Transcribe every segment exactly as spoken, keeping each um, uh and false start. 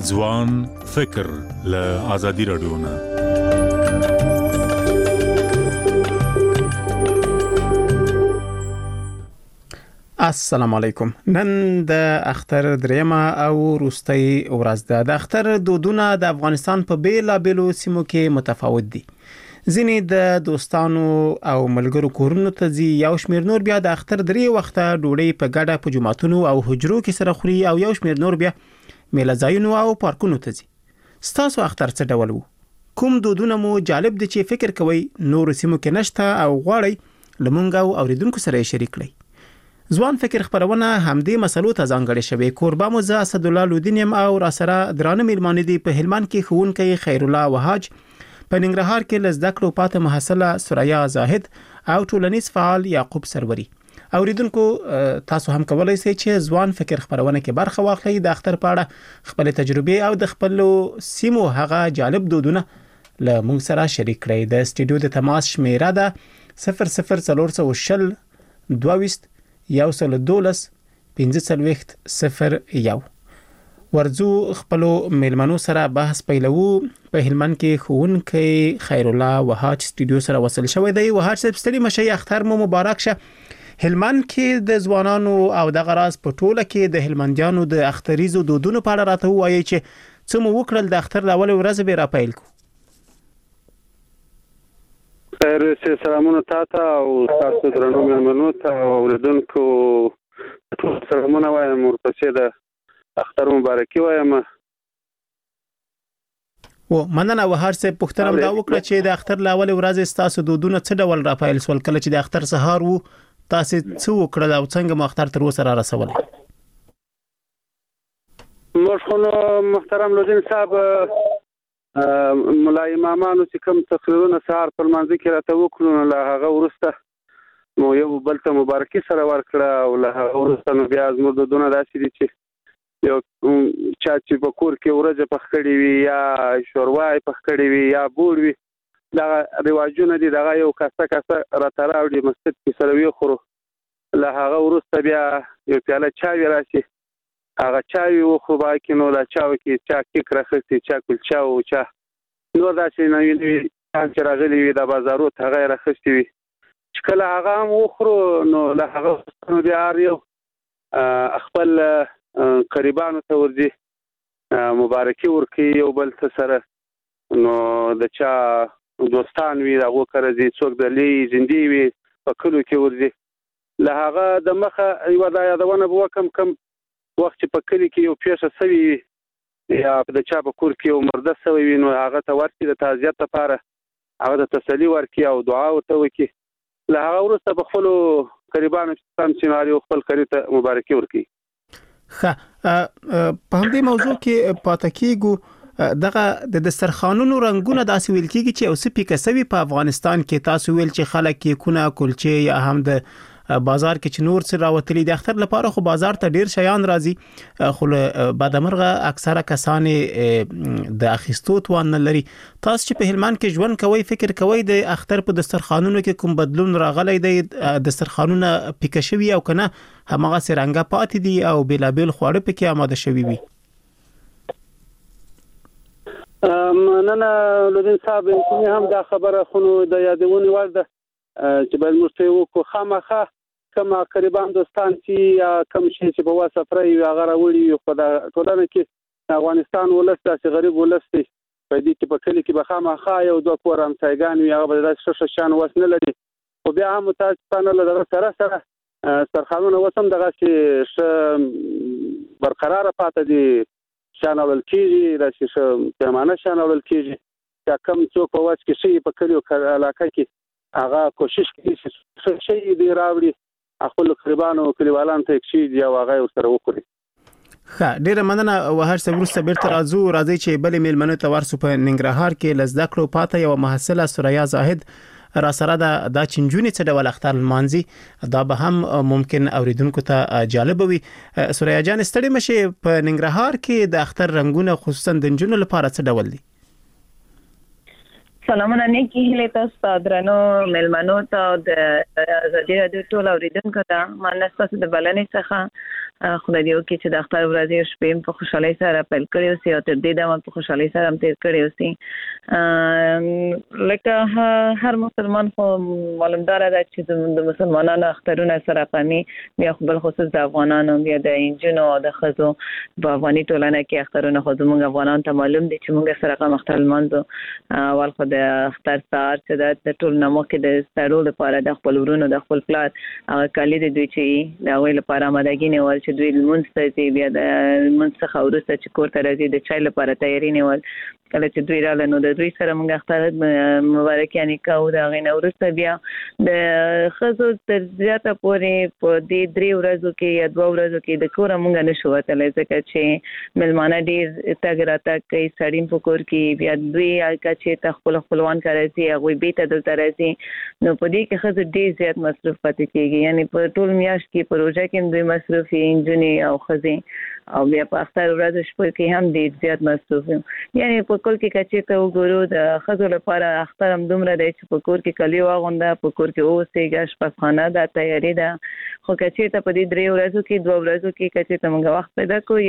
ځوان فکر له آزادي رادیو نه. السلام علیکم. نن د اختر دریمه او وروستۍ ورځ ده. د اختر دودونه د افغانستان په بیلابېلو سیمو کې متفاوت دي. ځینې د دوستانو او ملګرو کورونو ته ځي، یو شمېر نور بیا د اختر درې وخته ډوډۍ په ګډه په جوماتونو او حجرو کې سره خوري، او یو شمېر نور بیا میله ځایونو او پارکونو ته ځي. ستاسو اختر څه ډول وو؟ کوم دودونه مو جالب دي چې فکر کوئ نور سیمو کې نشته او غواړئ له موږ او اوریدونکو سره یې شریک کړئ؟ ځوان فکر خبرونه همدې مسلو ته ځانګړې شوې. کوربه مو زه اسدالله لودین یم او را سره درانه میلمانه دي. په هلمند کې ښوونکی خیرالله وهاج، په ننګرهار کې له زده کړو پاتې محصله سریا زاهد او ټولنیز فعال یعقوب سروري. اوریدونکو تاسو هم کولای شئ چې ځوان فکر خبرونه کې برخه واخلئ، د اختر په اړه خپل تجربې او د خپل سیمو هغه جالب دودونه له موږ سره شریک کړئ. د سټوډیو د تماس شمیره ده صفر صفر څلور سوه شل دوه ویشت یو سل دولس پنځه څلوېښت صفر یو. ورځو خپلو میلمنو سره بحث پیلوو. په هلمند کې ښوونکی خیرالله وهاج سټوډیو سره وصل شوی دی. وهاج صاحب ستړي مشئ، اختر مو مبارک شه. هلمند کې د ځوانانو او د غراز په ټوله کې د هلمندیانو د اختریزو دودونو په اړه راته وایي چې څه مو وکړل د اختر د اول ورځ به را پیل کو. خیر سلامونه تاسو او تاسو درنو مېلمنو ته او اوریدونکو ټول سلامونه وایم، ورپسې د اختر مبارکي وایم. و مننه وهاج صاحب. پوښتنه دا وکړه چې د اختر ل اول ورځ تاسو دودونه څه ډول را پیل سول؟ کله چې د اختر سهار وو تاسو څه وکړل او څنګه مو اختر تر اوسه را رسول؟ مرحوم محترم لودین صاحب، ملا امامانو چې کوم تقریرونه سهار پر منځ کې راته وکړو، له هغه وروسته مو یو بل ته مبارکي سره ورکړه او له هغه وروسته نو بیا زموږ دودونه داسې دي چې یو چا چې په کور کې ورځ پخ کړې وي یا شوروا پخ کړې وي یا بوړ وي، دا رواجونه دي. دغه یو کاسه کاسه راته راوړي مسجد کې سره وي خورو. له هغه وروسته بیا یو پیاله چای راشي، هغه چای وخورو. باقي نو دا چاو کې چا کیک راخستي، چا کلچا او چا نور داسې نوې نوې چې راغلي وي د بازارو ته هغه راخستي وي. چې کله هغه هم وخورو نو له هغه نو بیا یو خپل قریبانو ته ورځي مبارکي ورکړي یو بل ته سره. نو د چا دوستان وي هغه کرځي، څوک د لې زندې وي په کلو کې ورځي. له هغه د مخه یو د یادونه وکم کم وخت په کلی کې یو پیښه سوي یا د چا په کور کې یو مرده سوي وي، نو هغه ته ورکړي د تعزیت لپاره، هغه د تسلی ورکړي او دعا ورته وکړي. له هغه وروسته په خپل قریبانو سم سیناریو خپل کړي ته مبارکي ورکړي. ښه، په همدې موضوع کې پاتې کېږو. دغه د دسترخوانونو رنگونه داسې ویل کېږي چې اوس پیکه سوي په افغانستان کې. تاسو ویل چې خلک کونه کلچې یا هم د بازار کې چې نور څه راوتلي د اختر لپاره، خو بازار ته ډیر شیان راځي، خو بعدمرغه اکثره کسان د اخیستو توان نه لري. تاسو چې په هلمند کې ژوند کوئ، فکر کوئ د اختر په دسترخوانونو کې کوم بدلون راغلی دی؟ دسترخوانونه پیکه شوي او کنه همغه سرنګه پاتې دي او بلابل خواړه پکې آماده شوي وي؟ مننه لودین صاحب، هم دا خبره خو د یادونې وړ ده چې باید موږ ته وکړو. خامخا کوم قریبان دوستان چې یا کوم شي چې په واسفره یو هغه راوړي، خو دا ټولنه کې افغانستان ولس داسې غریب ولس دی په دې کې په کلی کې به خامخا یو دوه کور همسایګان وي، هغه به داسې ښه شان وس نه لري. خو بیا هم متاسفانه له دغه سره سره دسترخوانونه اوس هم دغسې ښه برقراره پاتې دي، شان اړول کېږي، داسې ښه پیمانه شان اړول کېږي. یا کم څوک په وس کې شي په کلیو علاقه کې هغه کوشش کوي چې څه شي دې راوړي خپل قریبانو کلیوالانو ته کشي دی او هغه سره وکړي. ښه، ډیره مننه وهاج صاحب. وروسته بیرته راځو. راځي چې بلې میلمنو ته ورسو. په ننګرهار کې له زده کړو پاته یو محصله سریا زاهد را سره دا د چنجونې څه ډول اختر لمانځي، دا به هم ممکن اوریدونکو ته جالب وي. سریا جان ستړي مشي، په ننګرهار کې د اختر رنگونه خصوصا د نجونو لپاره څه ډول دي؟ سلامونه نیکی هیله تاسو ته درنو ملمنو ته د ازادي راډیو ټول اوریدونکو ته مننه تاسو د بلنې څخه خدای دې وکړي چې د اختر ورځې شپې په خوشحالۍ سره پیل کړی اوسي او تر دې دمه په خوشحالۍ سره هم تیر کړی اوسي. لکه هر مسلمان خو معلومدار ده چې د مسلمانانو اخترونه سره قامي بیا خو بل خصوص د افغانانو بیا د انجونو او د ښځو په افغاني ټولنه کې اخترونه خو زموږ افغانانو ته معلوم دي چې موږ سره قام اختر لمانځو اول خو د اختر سهار چې د ټول نامو کې د ستړو لپاره د خپل ورونو د خپل پلار هغه کالي د دوی چې د هغوی لپاره آمادګي نیول چې دوی لمونځ ته ځي بیا د لمونځ څخه وروسته چې کور ته راځي د چای لپاره تیاری نیول کله چې دوی راغله نو د دوی سره موږ اختر مبارکیانې کوو د هغې نه وروسته بیا د ښځو تر زیاته پورې په دې درې ورځو کې یا دوه ورځو کې د کوره موږ نشو وتلی ځکه چې مېلمانه ډېر تګ راتګ کوي سړي په کور کې بیا دوی هلته چې ته خپل خپلوان که راځي هغوی بېرته دلته راځي نو په دې کې ښځې ډېر زیات مصروف پاتې کېږي یعنې په ټول میاشت کې په روژه کې هم دوی مصروف وي نجونې او ښځې او بیا په اختر ورځو شپو کې هم ډېر زیات مصروف یم یعنې په کور کې که چېرته وګورو د ښځو لپاره اختر هم دومره دی چې په کور کې کالي واغونده په کور کې واوسېږه شپږخانه ده تیاري ده خو که چېرته په دې درې ورځو کې دوه ورځو کې که چېرته موږ وخت پیدا کړو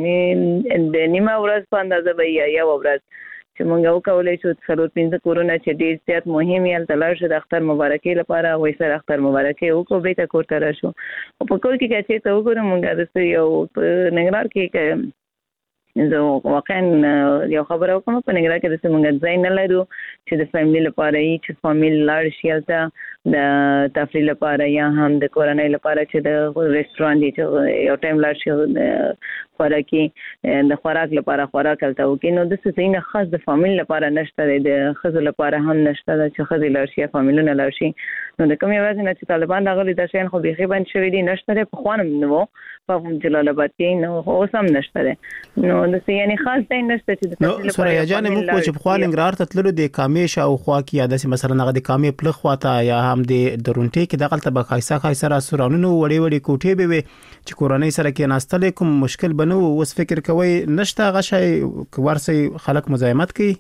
یو د نیمه ورځ په اندازه به یا یوه ورځ چې موږ وکولی شو څلور پنځه کورونه چې ډېر زیات مهم یې هلته لاړ شو د اختر مبارکۍ لپاره هغوی سره اختر مبارکۍ وکړو بېرته کور ته راشو او په کور کې که چېرته وګورو موږ داسې یو په ننګرهار کې که زه واقعا یو خبره وکړم په ننګرهار کې داسې موږ ځای نه لرو چې د فیملي لپاره یي چې فامیل لاړ شي هلته د تفریح لپاره یا هم د کورنۍ لپاره چې د رسټورانټ دی چې یو ټایم لاړ شي خوراکي د خوراک لپاره خوراک هلته وکړي نو داسې ځایونه خاص د فامیل لپاره نشته دی د ښځو لپاره هم نشته ده چې ښځې لاړ شي یا فامیلونه لاړ شي نو د کومې ورځې نه چې طالبان راغلي دا شیان خو بیخي بند شوي دي نشته دی پخوا هم نه و په جلال آباد کې نو اوس هم نشته دی نو داسې یعنې خاص ځای نشته چې د تفریح لپاره سوریا جانې موږ خو چې پخوا ننګرهار ته تللو د کامې شاوخوا کې یا داسې مثلا هغه د کامې پله خواته یا هم د درونټې کې دغلته به ښایسته ښایسته رستورانونه وړې وړې کوټې به وي چې کورنۍ سره کېناستلی کوم مشکل به نه و اوس فکر کوئ نشته هغه شی که ورسئ خلک مزاحمت کوي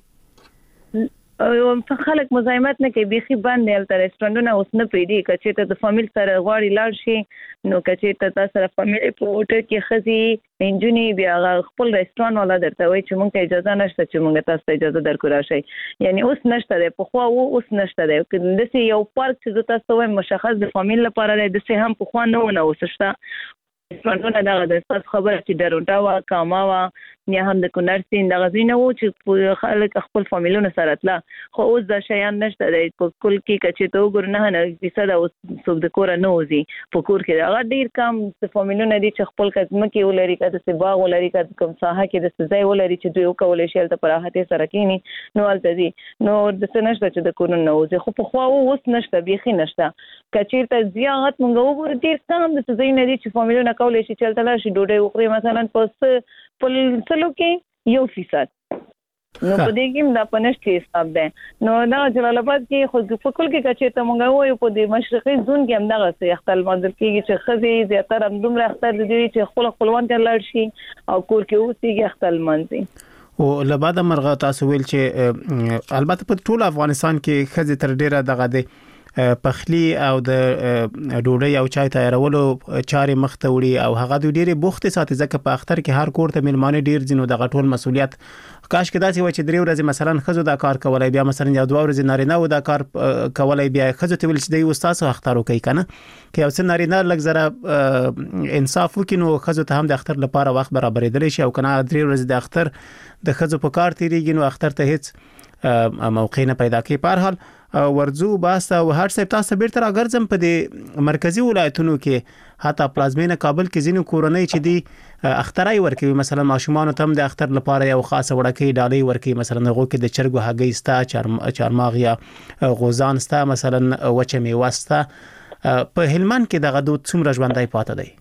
خلک مزاحمت نه کوي بیخي بند دی هلته رسټورانټونه اوس نه پرېږدي که چېرته د فامیل سره غواړي لاړ شي نو که چېرته تا سره فامیل په هوټل کې ښځې نجونې بیا هغه خپل رسټورانټ والا درته وایي چې موږ ته اجازه نشته چې موږ تاسو ته اجازه درکړو راشئ یعنې اوس نشته دی پخوا و اوس نشته دی داسې یو پارک چې زه تاسو ته وایم مشخص د فامیل لپاره دی داسې هم پخوا نه و نه اوس شته رسټورانټونه دغه د ستاسو خبره چې درونټه وه کاما وه یا هم د کونړ سیند دغه ځایونه وو چې خلک خپل فامیلونه سره تله خو اوس دا شیان نشته دی په کل کې که چېرته وګورو نهه نوي فیصده اوس څوک د کوره نه وځي په کور کې هغه ډېر کم فامیلونه دي چې خپل که ځمکې ولري که داسې باغ ولري که کوم ساحه کې داسې ځای ولري چې دوی وکولی شي هلته په راحتۍ سره کښېني نو هلته ځي نو داسې نشته چې د کورونو نه وځي خو پخوا اوس نشته بیخي نشته که چېرته ځي هغه موږ وګورو ډېر کم داسې ځایونه دي چې فامیلونه کولی شي چې هلته لاړ شي ډوډۍ وخوري مثلا په څه په سلو کې یو فیصد نو په دې کې دا پنځه حساب ده نو دا جلال آباد کې خو په کل کې که چېرته موږ وایو په دې مشرقي زون کې هم دغسې اختر لمانځل کېږي چې ښځې زیاتره همدومره اختر دي چې خپل خپلوان ته لاړ شي او کور کې اوسېږي اختر لمانځي او له بعده مرغه تاسو ویل چې البته په ټول افغانستان کې ښځې تر ډیره دغه دی پخلی او د ډوډۍ او چای تیارولو چارې مخ ته وړي او هغه د ډېرې بوختې ساتي ځکه په اختر کې هر کور ته میلمانه ډېر ځي نو دغه ټول مسؤلیت کاش کې داسې وای چې درې ورځې مثلا ښځو دا کار کولی بیا مثلا یا دوه ورځې نارینه و دا کار کولی بیا ښځو ته ویل چې دوی اوس تاسو اختر وکړئ که نه که یو څه نارینه لږ زره انصاف وکړي نو ښځو ته هم د اختر لپاره وخت برابرېدلی شي او که نه درې ورځې د اختر د ښځو په کار تېرېږي نو اختر ته هېڅ موقع نه پیدا کوي. په هر حال ورځو باسته او هر صاحب تاسو بیرته راګرځم په دې مرکزی ولایتونو کې حتی پلازمینه کابل کې ځینې کورنۍ چې دی اخترای ورکوي مثلا ماشومان ته هم د اختر لپاره یو خاصه وړکۍ ډالۍ ورکوي مثلا هغه کې د چرګو هګۍ ستا چارماغ یا غوزان ستا مثلا وچه میوه ستا په هلمند کې دغه دود څومره ژوندی پاتې دی؟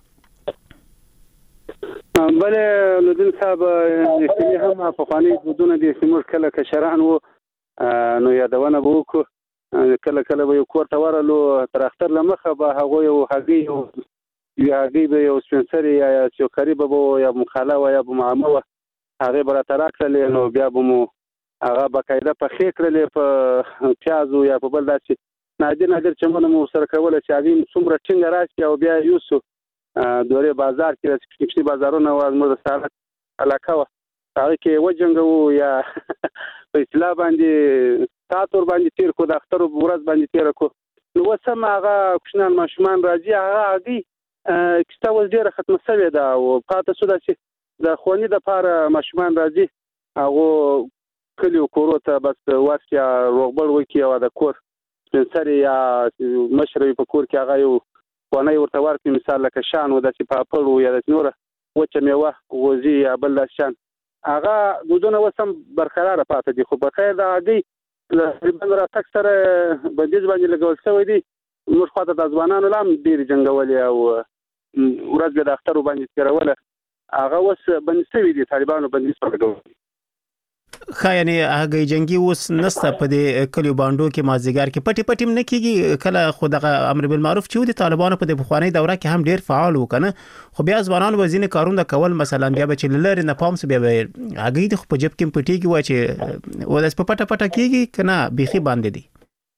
بله نودین صاحب اختلی هم پخوانی دودونه دي چې موږ کله کشران وو نو یادونه به وکړو کله کله به یو کور ته ورغلو تر اختر له مخه به هغوی یو هګۍ یو هګۍ به یو سپین سرې یا چوکري به به یا مخاله وه یا به معمه وه هغې به راته راکړلې نو بیا به مو هغه باقاعده په خې کړلې په پیازو یا په بل داسې نادر نادر چمنه مو سره کوله چې هغه څومره ټینګ راشي او بیا یوسو دورې بازار کې چې کښې بازارونه و موږ د سارت علاقه و هغه کې وجنګو یا په اصطلاح باندې تاتور باندې تیر کو د اختر ورځ باندې تیر کو نو وسم هغه کوشنان ماشومان راځي هغه هغه کستا وز ډیره ختمه شوې ده او پاتې سودا چې د خونی د پاره ماشومان راځي هغه کلیو کورو ته بس ورسیا روغبل وکي او د کور سپنسري یا مشري په کور کې هغه یو ونه ورته ورکړي مثال لکه شان و د چې په پړو یا د نور وچه میوه وزي یا بل شان هغه دودونه وسم برقرار پاتې دي خو بخیر دا هغه تقریبا را تک سره بندیز باندې لګول شوی دي نور خاطر د ځوانانو لام ډیر جنگولي او ورځ د اختر باندې تیروله هغه وس بندي شوی دي طالبانو بندیز پر لګول خا یعنی هغه جنگي اوس نسته په دې کلیو باندو کې مازیګر کې پټي پټي نه کیږي کله خو د امر بالمعروف چې د طالبانو په د بخوانی دوره کې هم ډیر فعال وکنه خو بیا ځوانانو وزینه کارونه کول مثلا بیا به چې لری نه پام سو بیا هغه د خو په جيب کې پټي کې و چې وداس په پټه پټه کیږي کنه بيخي باندې دي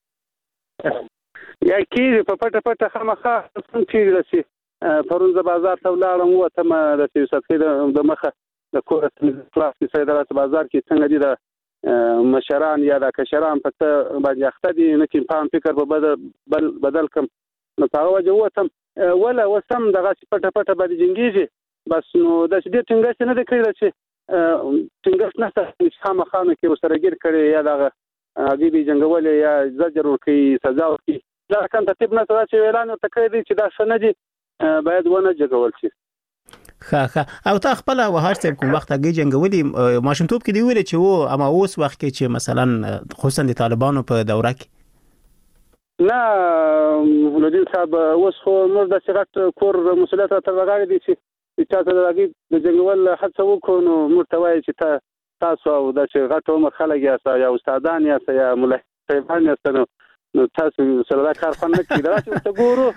یا کیږي په پټه پټه خامخا څنګه کیږي پرونځ بازار ته ولاړم وته ما د سیاست د مخه د کور خلاص کې صدرات بازار کې څنګه دي د مشران یا د کشران په باندې اخته دي نه کې پام فکر په بدل بدل کم نو هغه وجه وته ولا وسم دغه پټه پټه باندې جنګيږي بس نو د دې څنګه نه د کړی چې څنګه نشته خامخانه کې وسره ګر کړي یا دغه هغه به جنگول یا زجر ورکي سزا ورکي دا کوم ترتیب نه تاسو اعلان وکړی چې دا څه نه دي باید ونه جګول شي خا خا او تا خپل وهار صاحب کوم وخت هغه جنگولي ماشومتوب کې دی ویل چې وو اما اوس وخت کې چې مثلا خصوصا د طالبانو په دوره کې نه ولودین صاحب اوس خو نور د شغت کور مسؤلیت ته راغلي دي چې تاسو د د جنگول هڅه وکړو نو مرتوي چې تاسو او د شغت عمر خلک یا استادان یا مولای صاحبان یا نو تاسو سره دا کار فن نه کیږي دا چې ته ګورو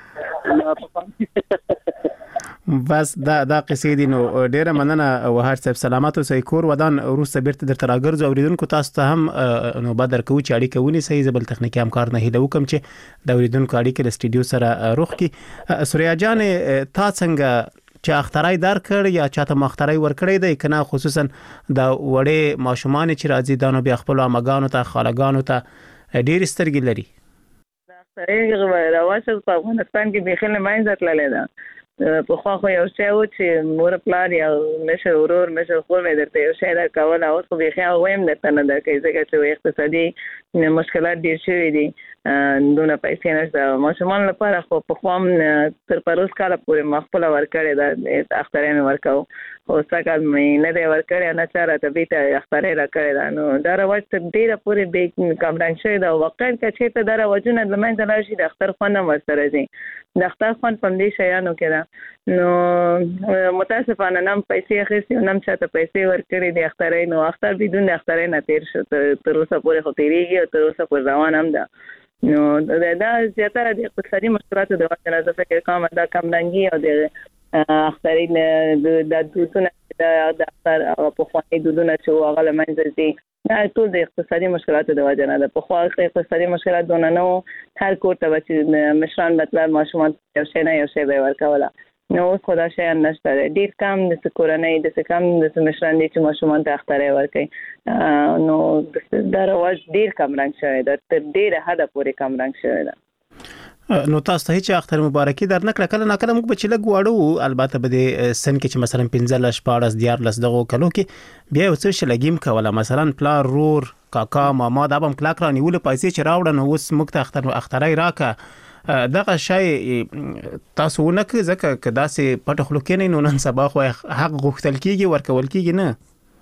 بس دا دا قصې دي نو ډیره مننه وهار صاحب سلامات اوسئ کور ودان روسته بیرته درته راګرځو اوریدونکو تاسو ته هم نو بدر کوو چې اړیکه ونی صحیح زبل تخنیکی همکار نه هیله وکم چې د اوریدونکو اړیکه د سټډیو سره روخ کی سوریا جان تا څنګه چې اخترای دار کړ یا چاته مخترای ور کړی دی کنه خصوصا د وړې ماشومان چې راځي دانو بیا خپل امګانو ته خالګانو ته ډیر سترګې لري سره راوښه په افغانستان کې به خلک ماینځ تللی ده په خو خو یو څه و چې مور پلار یا مشه ورور مشه خور مې درته یو څه دا کول او خو به خو وایم درته نه ده کې ځکه چې اقتصادي مشکلات ډیر شوي دي دونه پیسې نشته ماشومان لپاره خو په خوام تر پروس کاله پورې مخفله ورکړې ده اخترې ورکاو او څنګه مې نه دی ورکړې نه چاره ته بیت اخترې را کړې ده نو دا راوځ تر ډیره پورې به کمرنګ شوی دا واقعا چې ته دا راوځونه د منځ نه شي د اختر خونه ورسره دي د اختر خون په دې شیانو کې ده نو متاسفانه نم پیسې اخیستي نم چاته پیسې ورکړې دي اخترې نو اختر بدون اخترې نه تیر شو تر اوسه پورې خو تیریږي او تر اوسه پورې روان هم ده نو دا زیاتره د اقتصادي مشکلاتو د وجه نه فکر کوم دا کم رنګي او د اخترین د دودونه د اختر او په خواني دودونه چې هغه لمنځه دي دا ټول د اقتصادي مشکلاتو د وجه نه ده په خو اقتصادي مشکلات دونه نو هر کور ته چې مشران مطلب ماشومان یو شی نه یو شی به ورکوله نو خدا شي نشته ډیر کم د کورنۍ د کم د مشران دي چې ماشومان ته اخترې ورکوي نو دا رواج ډیر کم رنګ شوی ده تر ډیره حد پورې کم رنګ شوی ده نو تاسو ته چې اختر مبارکي در نکړه کله نکله موږ به چې لګ واړو البته به د سن کې چې مثلا پنځه لس پاړس دیار لس دغه کلو کې بیا څه شلګیم کوله مثلا پلار رور کاکا ماما دا بم کلاک را نیول پیسې چې راوړل نو اوس موږ ته اختر اخترای راکه دغه شی تاسو نه کې ځکه کدا سي پټ خلک نه نو نن سبا خو حق غوښتل کیږي ورکول کیږي نه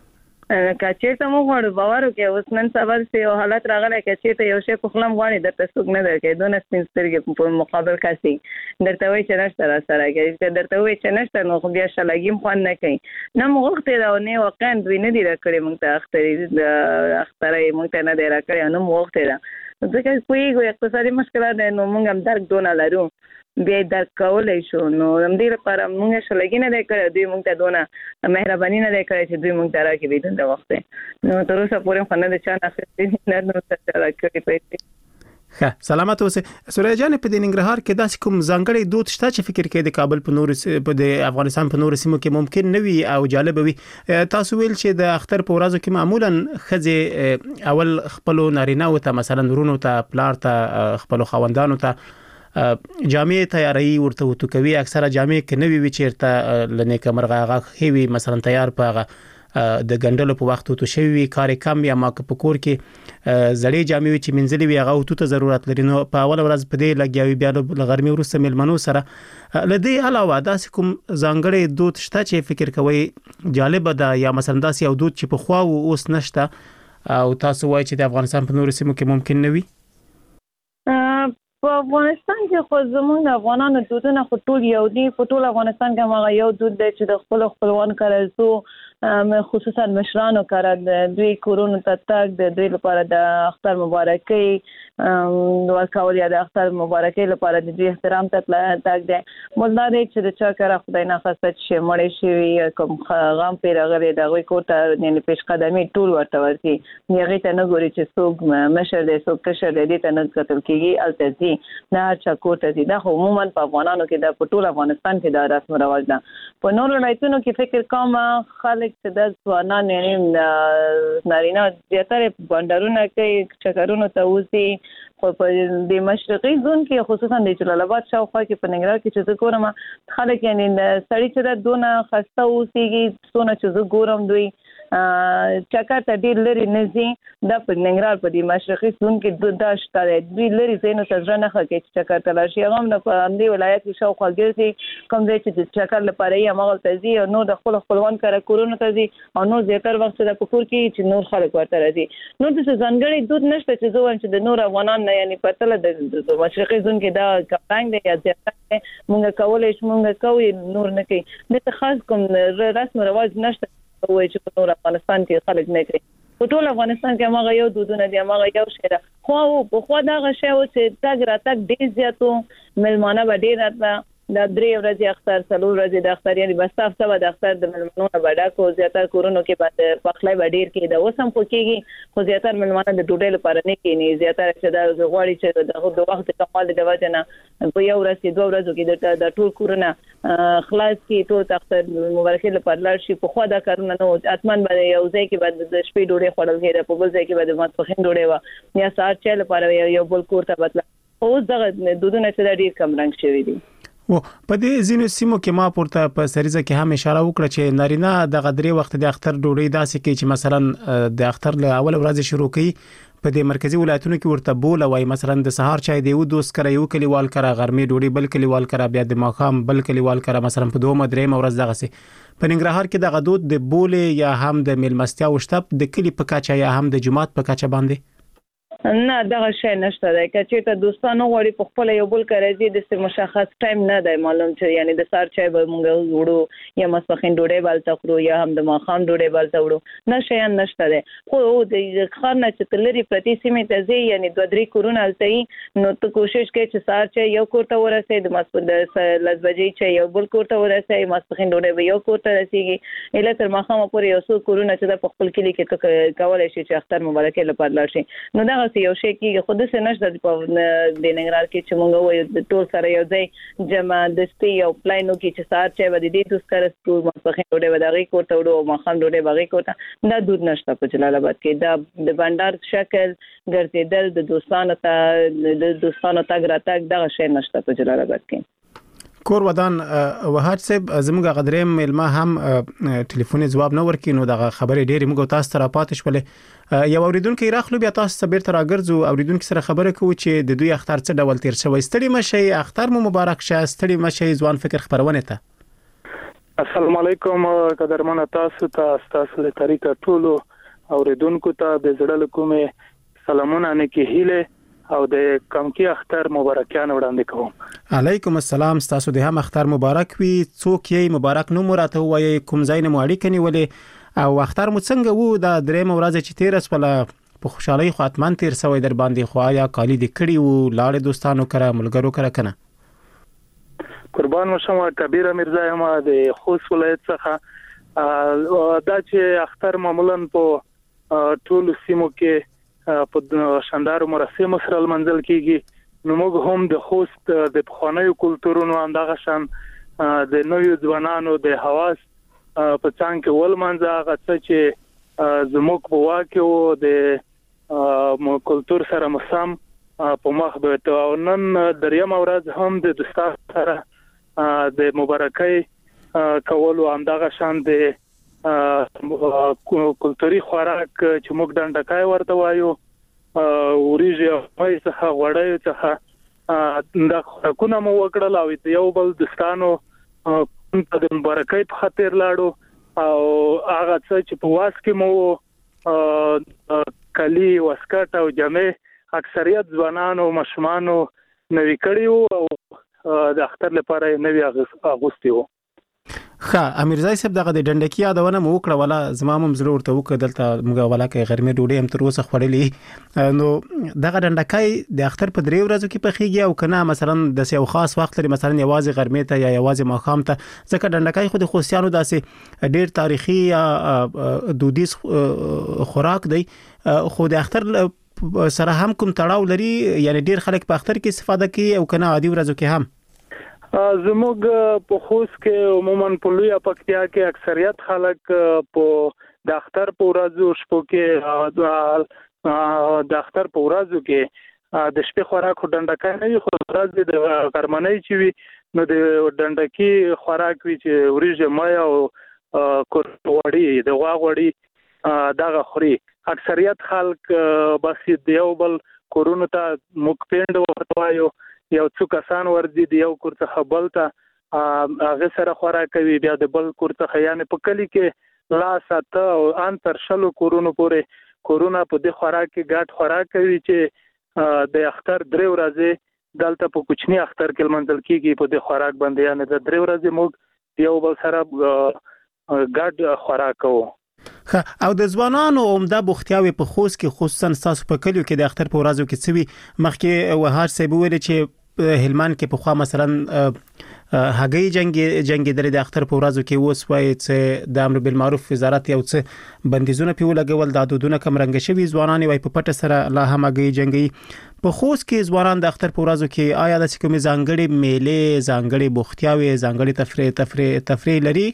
کچې ته مو غواړو باور وکړئ اوس نن سبا سه حالت راغلی کچې ته یو شی په خلم غواړي د تاسو نه درکې دونه سپینسترګې په مقابل کاسي درته وای چې نشته را سره کې درته وای چې نشته نو خو بیا شلګیم خوان نه کوي نه موغته دا نه واقعا دوی نه دی راکړي مونږ ته اخترې د اخترې مونږ ته نه دی راکړي نو موغته دا ځکه کویګو اقتصادي مشکلات نو موږ هم درک دونه لرو بیا درک کولای شو نو هم دې لپاره موږ شلګي نه دی کړی دوی موږ ته دونه مهرباني نه دی کړی چې دوی موږ ته راکړي بدون د وخت نو تر اوسه پورې خو نه د چا نه اخیستې نه نو څه راکړي پیسې ښه سلامت اوسه سوریا جان په دې ننګرهار کې داسې کوم ځانګړی دود شته چې فکر کې د کابل په نور په د افغانستان په نور سیمو کې ممکن نه وي او جالب وي تاسو ویل چې د اختر په ورځو کې معمولا خځې اول خپل نارینه او ته مثلا ورونو ته پلار ته خپل خوندانو ته جامې تیاری ورته وته کوي اکثره جامې کې نوی وی چیرته لنیکه مرغه هیوی مثلا تیار پاغه د ګندلو په وخت ته شوی کار کم یا ما په کور کې زړې جامې چې منځلي وي هغه ته ضرورت لري نو په اول ورځ په دې لګیاوي بیا د غرمې ورسته ملمنو سره لدی علاوه داسې کوم ځانګړي دود شته چې فکر کوي جالب ده یا مثلا داسې یو دود چې په خوا او اوس نشته او تاسو وایي چې د افغانستان په نورو سیمو کې ممکن نه وي په افغانستان کې خو زموږ د افغانانو دودونه خو ټول یو دي په ټول افغانستان کې هغه یو دود دی چې د خپل خپلوان کړه خصوصا مشرانو کړه د دوی کورونو ته تک د دوی لپاره د اختر مبارکي ورکول یا د اختر مبارکي لپاره د دوی احترام ته تک دی مولدا دی چې د چا کړه خدای نه خاصه چې مړ شي کوم غم پیرغلي د غوي کوټه یعنی پیش قدمي ټول ورته ورتي یغه ته نه ګوري چې څوک مشر دی څوک کشر دی ته نه قتل کیږي التزي نه چا کوټه دي دا عموما په افغانانو کې د پټول افغانستان کې دا رسم رواج ده په نورو ولایتونو کې فکر کوم خلک چې د ځوانان یعنی نارینه زیاتره بندرونه کوي چکرونو ته وځي خو په د مشرقي زون کې خصوصا د جلال آباد شاوخوا کې په ننګرهار کې چې زه ګورم خلک یعنی سړی چې دونه خسته اوسېږي څونه چې زه ګورم دوی چکر ته ډیر لري نزي د په ننګرهار په دې مشرقي زون کې د داشته دوی لري زینو تزره نه خکې چې چکر ته لاشي هغه نه په همدې ولایت کې شاوخوا ګرځي کوم ځای چې چکر لپاره یې هغه تزي او نو د خپل خپلوان کړه کورونه تزي او نو زیاتر وخت د پکور کې چې نور خلک ورته راځي نو د ځانګړي دود نشته چې زه وایم چې د نور افغانان نه یعنی پتل د مشرقي زون کې دا کپنګ دی یا زیاتره مونږ کولای شو مونږ کوي نور نه کوي د خاص کوم رسم رواج نشته وای چې په نور افغانستان کې خلک نه کوي په ټول افغانستان کې هغه یو دودونه دي هغه یو شی ده خو په خو دا غشي او چې تاګ را تاګ ډیر زیاتو ملمانه به ډیر راته د درې ورځې اختر څلور ورځې د اختر یعنی بس تاسو به د اختر د ملمنو بډا کو زیاتره کورونو کې باندې پخلای به ډیر کې د وسم خو کېږي خو زیاتره ملمانه د ډوډۍ لپاره نه کېني زیاتره چې د غوړي چې د وخت کمال د وجنه په یو ورځ دوه ورځو کې د ټول کورونه خلاص کې ټول اختر مبارکي لپاره لار شي په خو دا کارونه نو اتمن به یو ځای کې بعد د شپې ډوډۍ خوړل کېږي په بل ځای کې بعد ماسپخین ډوډۍ و یا ساعت چل لپاره یو بل کور ته بدل اوس دغه دودونه چې ډیر کم رنګ شوی دي و په دې ځینو سیمو کې ما پورته په سریزه کې هم اشاره وکړه چې نارینه د غدري وخت د اختر ډوډۍ داسې کې چې مثلا د اختر له اول ورځې شروع کړي په دې مرکزی ولایتونو کې ورته بوله وای مثلا د سهار چای دی و دوست کرا یو کلیوال کرا غرمې ډوډۍ بل کلیوال کرا بیا د ماخام بل کلیوال کرا مثلا په دوه مدرې مورز دغه سي په ننګرهار کې د غدود د بوله یا هم د ملمستیا او شتب د کلی په کاچا یا هم د جماعت په کاچا باندې نه دغه شی نشته دی چې ته دوستانو وړي په خپل یو بل کړی د څه مشخص ټایم نه دی معلوم چې یعنی د سار چای به مونږ وړو یا مسخین ډوډۍ بل تخرو یا هم د ماخام ډوډۍ بل تخرو نه شي نشته دی خو د خارنه چې تلری پرتی سیمه ته ځي یعنی دوه درې کورونه التي نو ته کوشش کوي چې سار چای یو کور ته ورسې د مسپد لږ بجې چې یو بل کور ته ورسې مسخین ډوډۍ به یو کور ته رسیږي اله تر ماخام پورې یو څو کورونه چې په خپل کلی کې کولای شي چې اختر مبارکي لپاره لاشي نو دا یو شی کې خود څه نشته په د ننګرهار کې چې مونږ وایو ټول سره یو ځای جمع دستي او پلاینو کې چې سات چي ودی دي دوس کر سکول مخخې ډوډۍ وداغي کوټه وډو مخام ډوډۍ باغي کوټه دا دود نشته په جلال آباد کې دا د بندر شکل ګرځیدل د دوستانو ته د دوستانو تاګ راتګ دا شی نشته په جلال آباد کې کور ودان وهات صاحب زموږ غدریم علما هم ټلیفوني جواب نه ورکې نو دغه خبرې ډېری موږ تاسو ته راپاتې شولې یو اوریدونکو راخلو بیا تاسو صبر تر اگرځو اوریدونکو سره خبره کوو چې د دوی اختر څه ډول تیر شوی ستړي مشي اختر مو مبارک شه ستړي مشي ځوان فکر خبرونه ته السلام علیکم قدرمن تاسو ته تاسو د طریقه ټولو اوریدونکو ته د زړه کومه سلامونه نه کې هیله او د کمکی اختر مبارکیان وړاندې کوم علیکم السلام تاسو د هم اختر مبارک وي څوک یې مبارک نو مراته وایي کوم ځای نه مو اړیکه نیولې او اختر مو څنګه وو د درېم ورځ چې تیر اسپله په خوشحالي خو اتمن تیر سوی در باندې خو یا کالی د کړي وو لاړ دوستانو کرا ملګرو کرا کنه قربان مشم کبیر مرزا یم د خوست ولایت څخه دا چې اختر معمولا په ټول سیمو کې په شاندار مراسم سره منځل کیږي نو موږ هم د خوست د پخوانیو کلتورونو اندغه شان د نویو ځوانانو د حواس په څنګه کې ول منځه هغه چې زموږ په واکو د کلتور سره مسام په مخ به او نن دریم ورځ هم د دوستانو سره د مبارکۍ کولو همدغه شان د کلتوري خوراک چې موږ ډنډکای ورته وایو اوریجه پای څخه غوړی څخه د خوراکونه مو وکړل او یو بل دوستانو د مبارکۍ په خاطر لاړو او هغه څه چې په واس کې مو کلی واسکټ او جامع اکثریت ځوانانو مشمانو نوی کړیو او د اختر لپاره نوی اغوستي وو. ښه امیرزای صاحب دغه د ډنډکی یادونه مو وکړه ولا زما هم زړه ورته وکړه دلته موږ ولا کې غرمې ډوډۍ هم تر اوسه خوړلې نو دغه ډنډکای د اختر په درې ورځو کې پخېږي او کنه مثلا د یو خاص وخت لري مثلا یوازې غرمې ته یا یوازې ماښام ته ځکه ډنډکای خو د خوستیانو داسې ډیر تاریخي یا دودیز خوراک دی خو د اختر سره هم کوم تړاو لري یعنی ډیر خلک په اختر کې استفاده کوي او کنه عادي ورځو کې هم زموږ په خوست کې عموما په لوی پکتیا کې اکثریت خلک په د اختر په ورځو شپو کې د اختر په ورځو کې د شپې خوراک ډنډکای نه خو ورځ د غرمنۍ چې وي نو د ډنډکی خوراک وی چې وریجه مای او کوروړی د غواغوړی دغه خوري اکثریت خلک بس دیو بل کورونو ته موږ پیند ورتوایو یو څو کسان ورځي دی یو کور څخه بل ته هغه سره خوراک کوي بیا د بل کور څخه یعنی په کلی کې لا ساته او ان تر شلو کورونو پورې کورونا په دې خوراک کې ګډ خوراک کوي چې د اختر درې ورځې دلته په کوچنی اختر کې منځل کیږي په دې خوراک باندې یعنی د درې ورځې موږ یو بل سره ګډ خوراک کوو. او د ځوانانو عمده بوختیاوي په خوست کې خصوصا تاسو په کلیو کې د اختر په ورځو کې څوي مخکې وهار سیبو ویل چې هلمند کې په خوا مثلا هغې جنگ جنگ د اختر په ورځو کې اوس وایي چې د امر بالمعروف وزارت یو څه بندیزونه پیو لګول د حدودونو کم رنګ شوی ځوانان وایي په پټه سره لا هم هغې جنگي په خوست کې ځوانان د اختر په ورځو کې آیا د کومې ځانګړي میلې ځانګړي بوختیاوي ځانګړي تفریح تفریح تفریح لري؟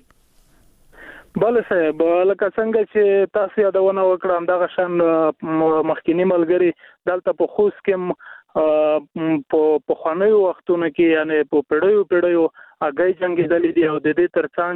بل صاحب لکه څنګه چې تاسو یادونه وکړم دغه شان مخکینی ملګری دلته په خوست کې په خوانیو وختونو کې یعنی په پیړیو پیړیو هغه جنگي دلی دی او د دې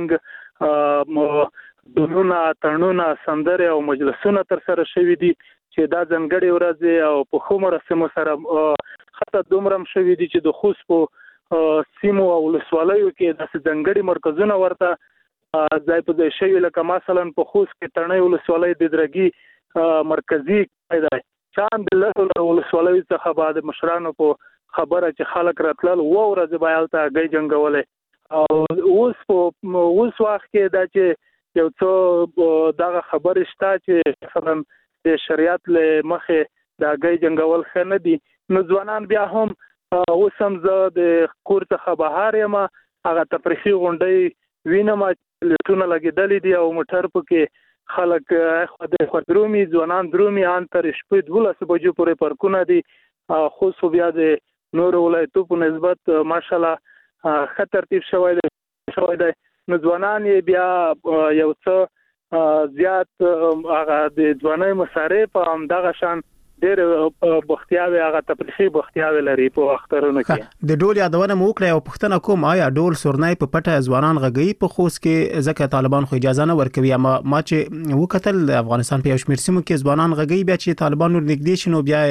ترڅنګ دونونه تړونه سندره او مجلسونه تر سره شوي دي چې دا ځنګړي ورځ او په خمر سمو سره خاطر دومره شوي دي چې د خوست په سیمو او ولسوالیو کې د ځنګړي مرکزونه ورته ځای په ځای شوی لکه مثلا په خوست کې ترنۍ ولسوالۍ د درګي مرکزی دی چاند له ولسوالۍ څخه بعد مشرانو په خبره چې خلک راتلل و ورځ بیالته غي جنگولې او اوس په اوس وخت کې دا چې یو څو دغه خبره شته چې مثلا د شریعت له مخه دا غي جنگول خنه دي نو ځوانان بیا هم اوس هم زه د کور څخه بهر یم هغه تفریحي غونډې وینم لټونه لګیدلې دي او موټر پکې خلک خو د درومي ځوانان درومي ان تر شپې دولس بجو پورې پارکونه دي خو سو بیا د نور ولایتو په نسبت ماشالله ښه ترتیب شوی دی شوی دی نو ځوانان بیا یو څه زیات هغه د ځوانۍ مصارف هم دغه شان ډېر بختیاوي هغه تفریحي بختیاوي لري په اخترونو کې د ډول یادونه مو کړې او پښتنه کوم آیا ډول سورنای په پټه ځوانان غږی په خوست کې ځکه طالبان خو اجازه نه ورکوي اما ما چې وکتل افغانستان په شمیر سیمو کې ځوانان غږی بیا چې طالبان ور نږدې شنو بیا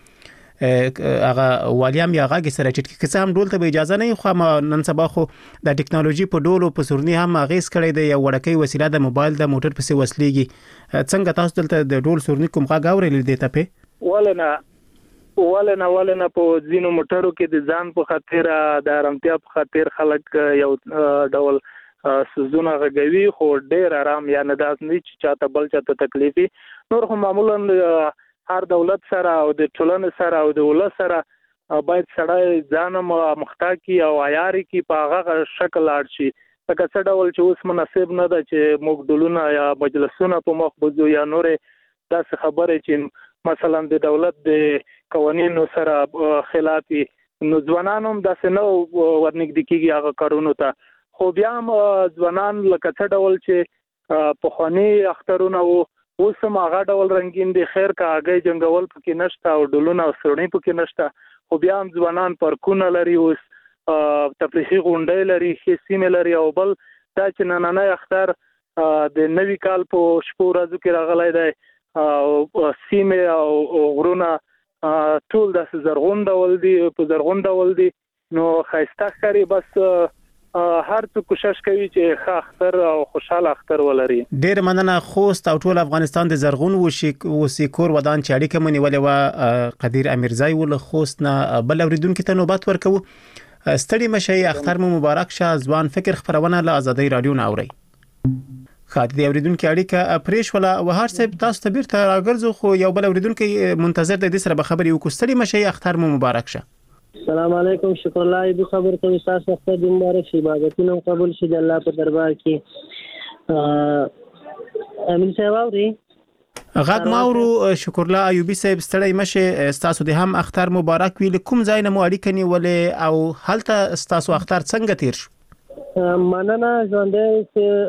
هغه والیام یا هغه سره چې کیسه هم ډول ته اجازه نه خو نن سبا خو د ټکنالوژي په ډول په سورنی هم غیس کړی دی یو وړکۍ وسیله د موبایل د موټر پسې وسلېږي څنګه تاسو دلته د ډول سورنی کوم غا غوړې لیدې ته په ولنه ولنه ولنه په ځینو موټرو کې د ځان په خاطر د آرامتیا په خاطر خلک یو ډول سوزونه غږوي خو ډېر آرام یا نه داس نه چې چاته بل چاته تکلیفي نور هم معمولا هر دولت سره او د ټولنې سره او د ولس سره باید سړی ځان مختاکی او عیاري کی په هغه شکل لاړ شي لکه څه ډول چې اوس مناسب نه ده چې موږ ډلونه یا مجلسونه په مخ بوزو یا نورې داسې خبرې چې مثلا د دولت د قوانینو سره خلافي نو ځوانان هم داسې نه ورنږدې کېږي هغه کارونو ته خو بیا هم ځوانان لکه څه ډول چې پخواني اخترونه وو اوس هم هغه ډول رنګین دي خیر که هګۍ جنګول پکې نشته او ډلونه او سړنۍ پکې نشته خو بیا هم ځوانان پارکونه لري اوس تفریحي غونډې لري ښې سیمې لري او بل دا چې نننی اختر د نوي کال په شپو ورځو کې راغلی دی او سیمې او غرونه ټول داسې زرغون ډول دي په زرغون ډول دي نو ښایسته ښکاري بس هر څوک کوشش کوي چې ښه اختر او خوشحاله اختر ولري. ډېر مننه. خوست او ټول افغانستان د زرغون وشي کور ودان چې اړیکه مو نیولې وه قدیر امیرزی ول خوست نه بل اوریدونکو ته نوبت ورکوو. ستړي مشي اختر مو مبارک شه. ځوان فکر خبرونه له آزادۍ رادیو نه اوري. خاطر اوریدونکو اړیکه پریش ولا وهار صاحب تاسو ته بیرته راګرځو خو یو بل اوریدونکو منتظر د دې سره به خبرې وکړو. ستړي مشي اختر مو مبارک شه. السلام علیکم. شکر الله دې خبر کوي تاسو اختر دې مبارک شي. عبادتونه قبول شي د الله په دربار کې. امین صاحب اوري غږ ماورو. شکر الله ایوبی صاحب ستړي مشه تاسو دې هم اختر مبارک وي. کوم ځای نه مو اړیکه نیولې او هلته تاسو اختر څنګه تیر شو؟ مننه ژوندې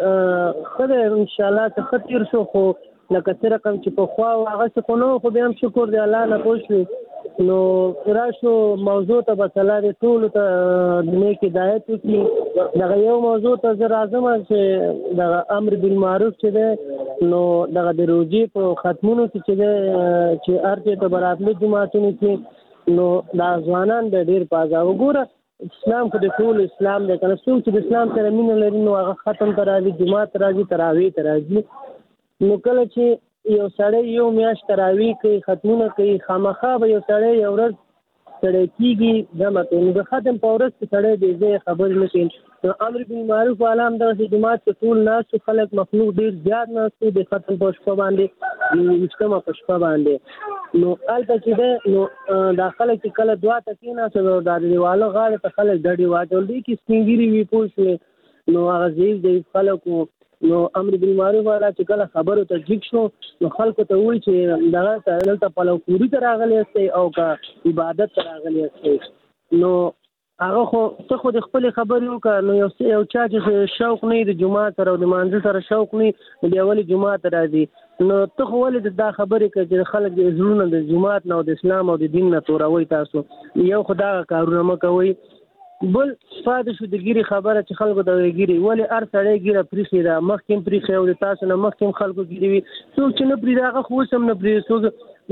چې خدای ان شاء الله ته خطر شو خو لکه څه رقم چې په خوا هغه څه خو نو خو بیا هم شکر دی الله نه پوښتنه نو راشو موضوع ته بسلاره ټول ته د نیک هدایت کی دغه یو موضوع ته زه راځم چې دغه امر بالمعروف چې ده نو دغه د روزي په ختمونو کې چې ده چې ارته ته برابر جماعتونو کې نو دا ځوانان د ډیر پازا وګوره اسلام خو د ټول اسلام دی کنه څوک چې د اسلام سره مینه لري نو هغه ختم ته راځي جماعت راځي تراویح ته راځي نو کله چې یو سړی یو میاشت تراویح کوي ختمونه کوي خامخا به یو سړی یو ورځ سړی کېږي دمه کوي نو د ختم په ورځ کې سړی د ځای خبرې نه کوي نو امر بالمعروف والا همدغسې جماعت کې ټول ناست خلک مخلوق ډېر زیات ناست د ختم په شپه باندې ویشتمه په شپه باندې نو هلته چې دی نو دا خلک چې کله دوه ته کېناستل او دا د دیواله غاړې ته خلک ډډې واچول دي کې سپین ږیري وي پوه شوې نو هغه ضعیف ضعیف خلک وو نو امر بالمعروف والا چې کله خبرو ته جګ شو نو خلکو ته وایي چې دغه دلته پلو پوري ته راغلی یاستئ او که عبادت ته راغلی یاستئ نو هغه خو ته خو د خپلې خبرې وکړه نو یو یو چا چې شوق نه وي د جومات سره او د مانځه سره شوق نه وي نو بیا ولې جومات ته راځي نو ته خو ولې دا خبرې کوې چې خلک د زړونه د جومات نه او د اسلام او د دین نه توروئ تاسو یو خو دغه کارونه مه کوئ بل پاتې شو د ګیرې خبره چې خلکو ته ګیرې ولې هر سړی ګیره پرېښې ده مخکې هم پرېښې او د تاسو نه مخکې هم خلکو ګیرې وي څوک چې نه پرېږدي هغه خو اوس هم نه پرېږدي څوک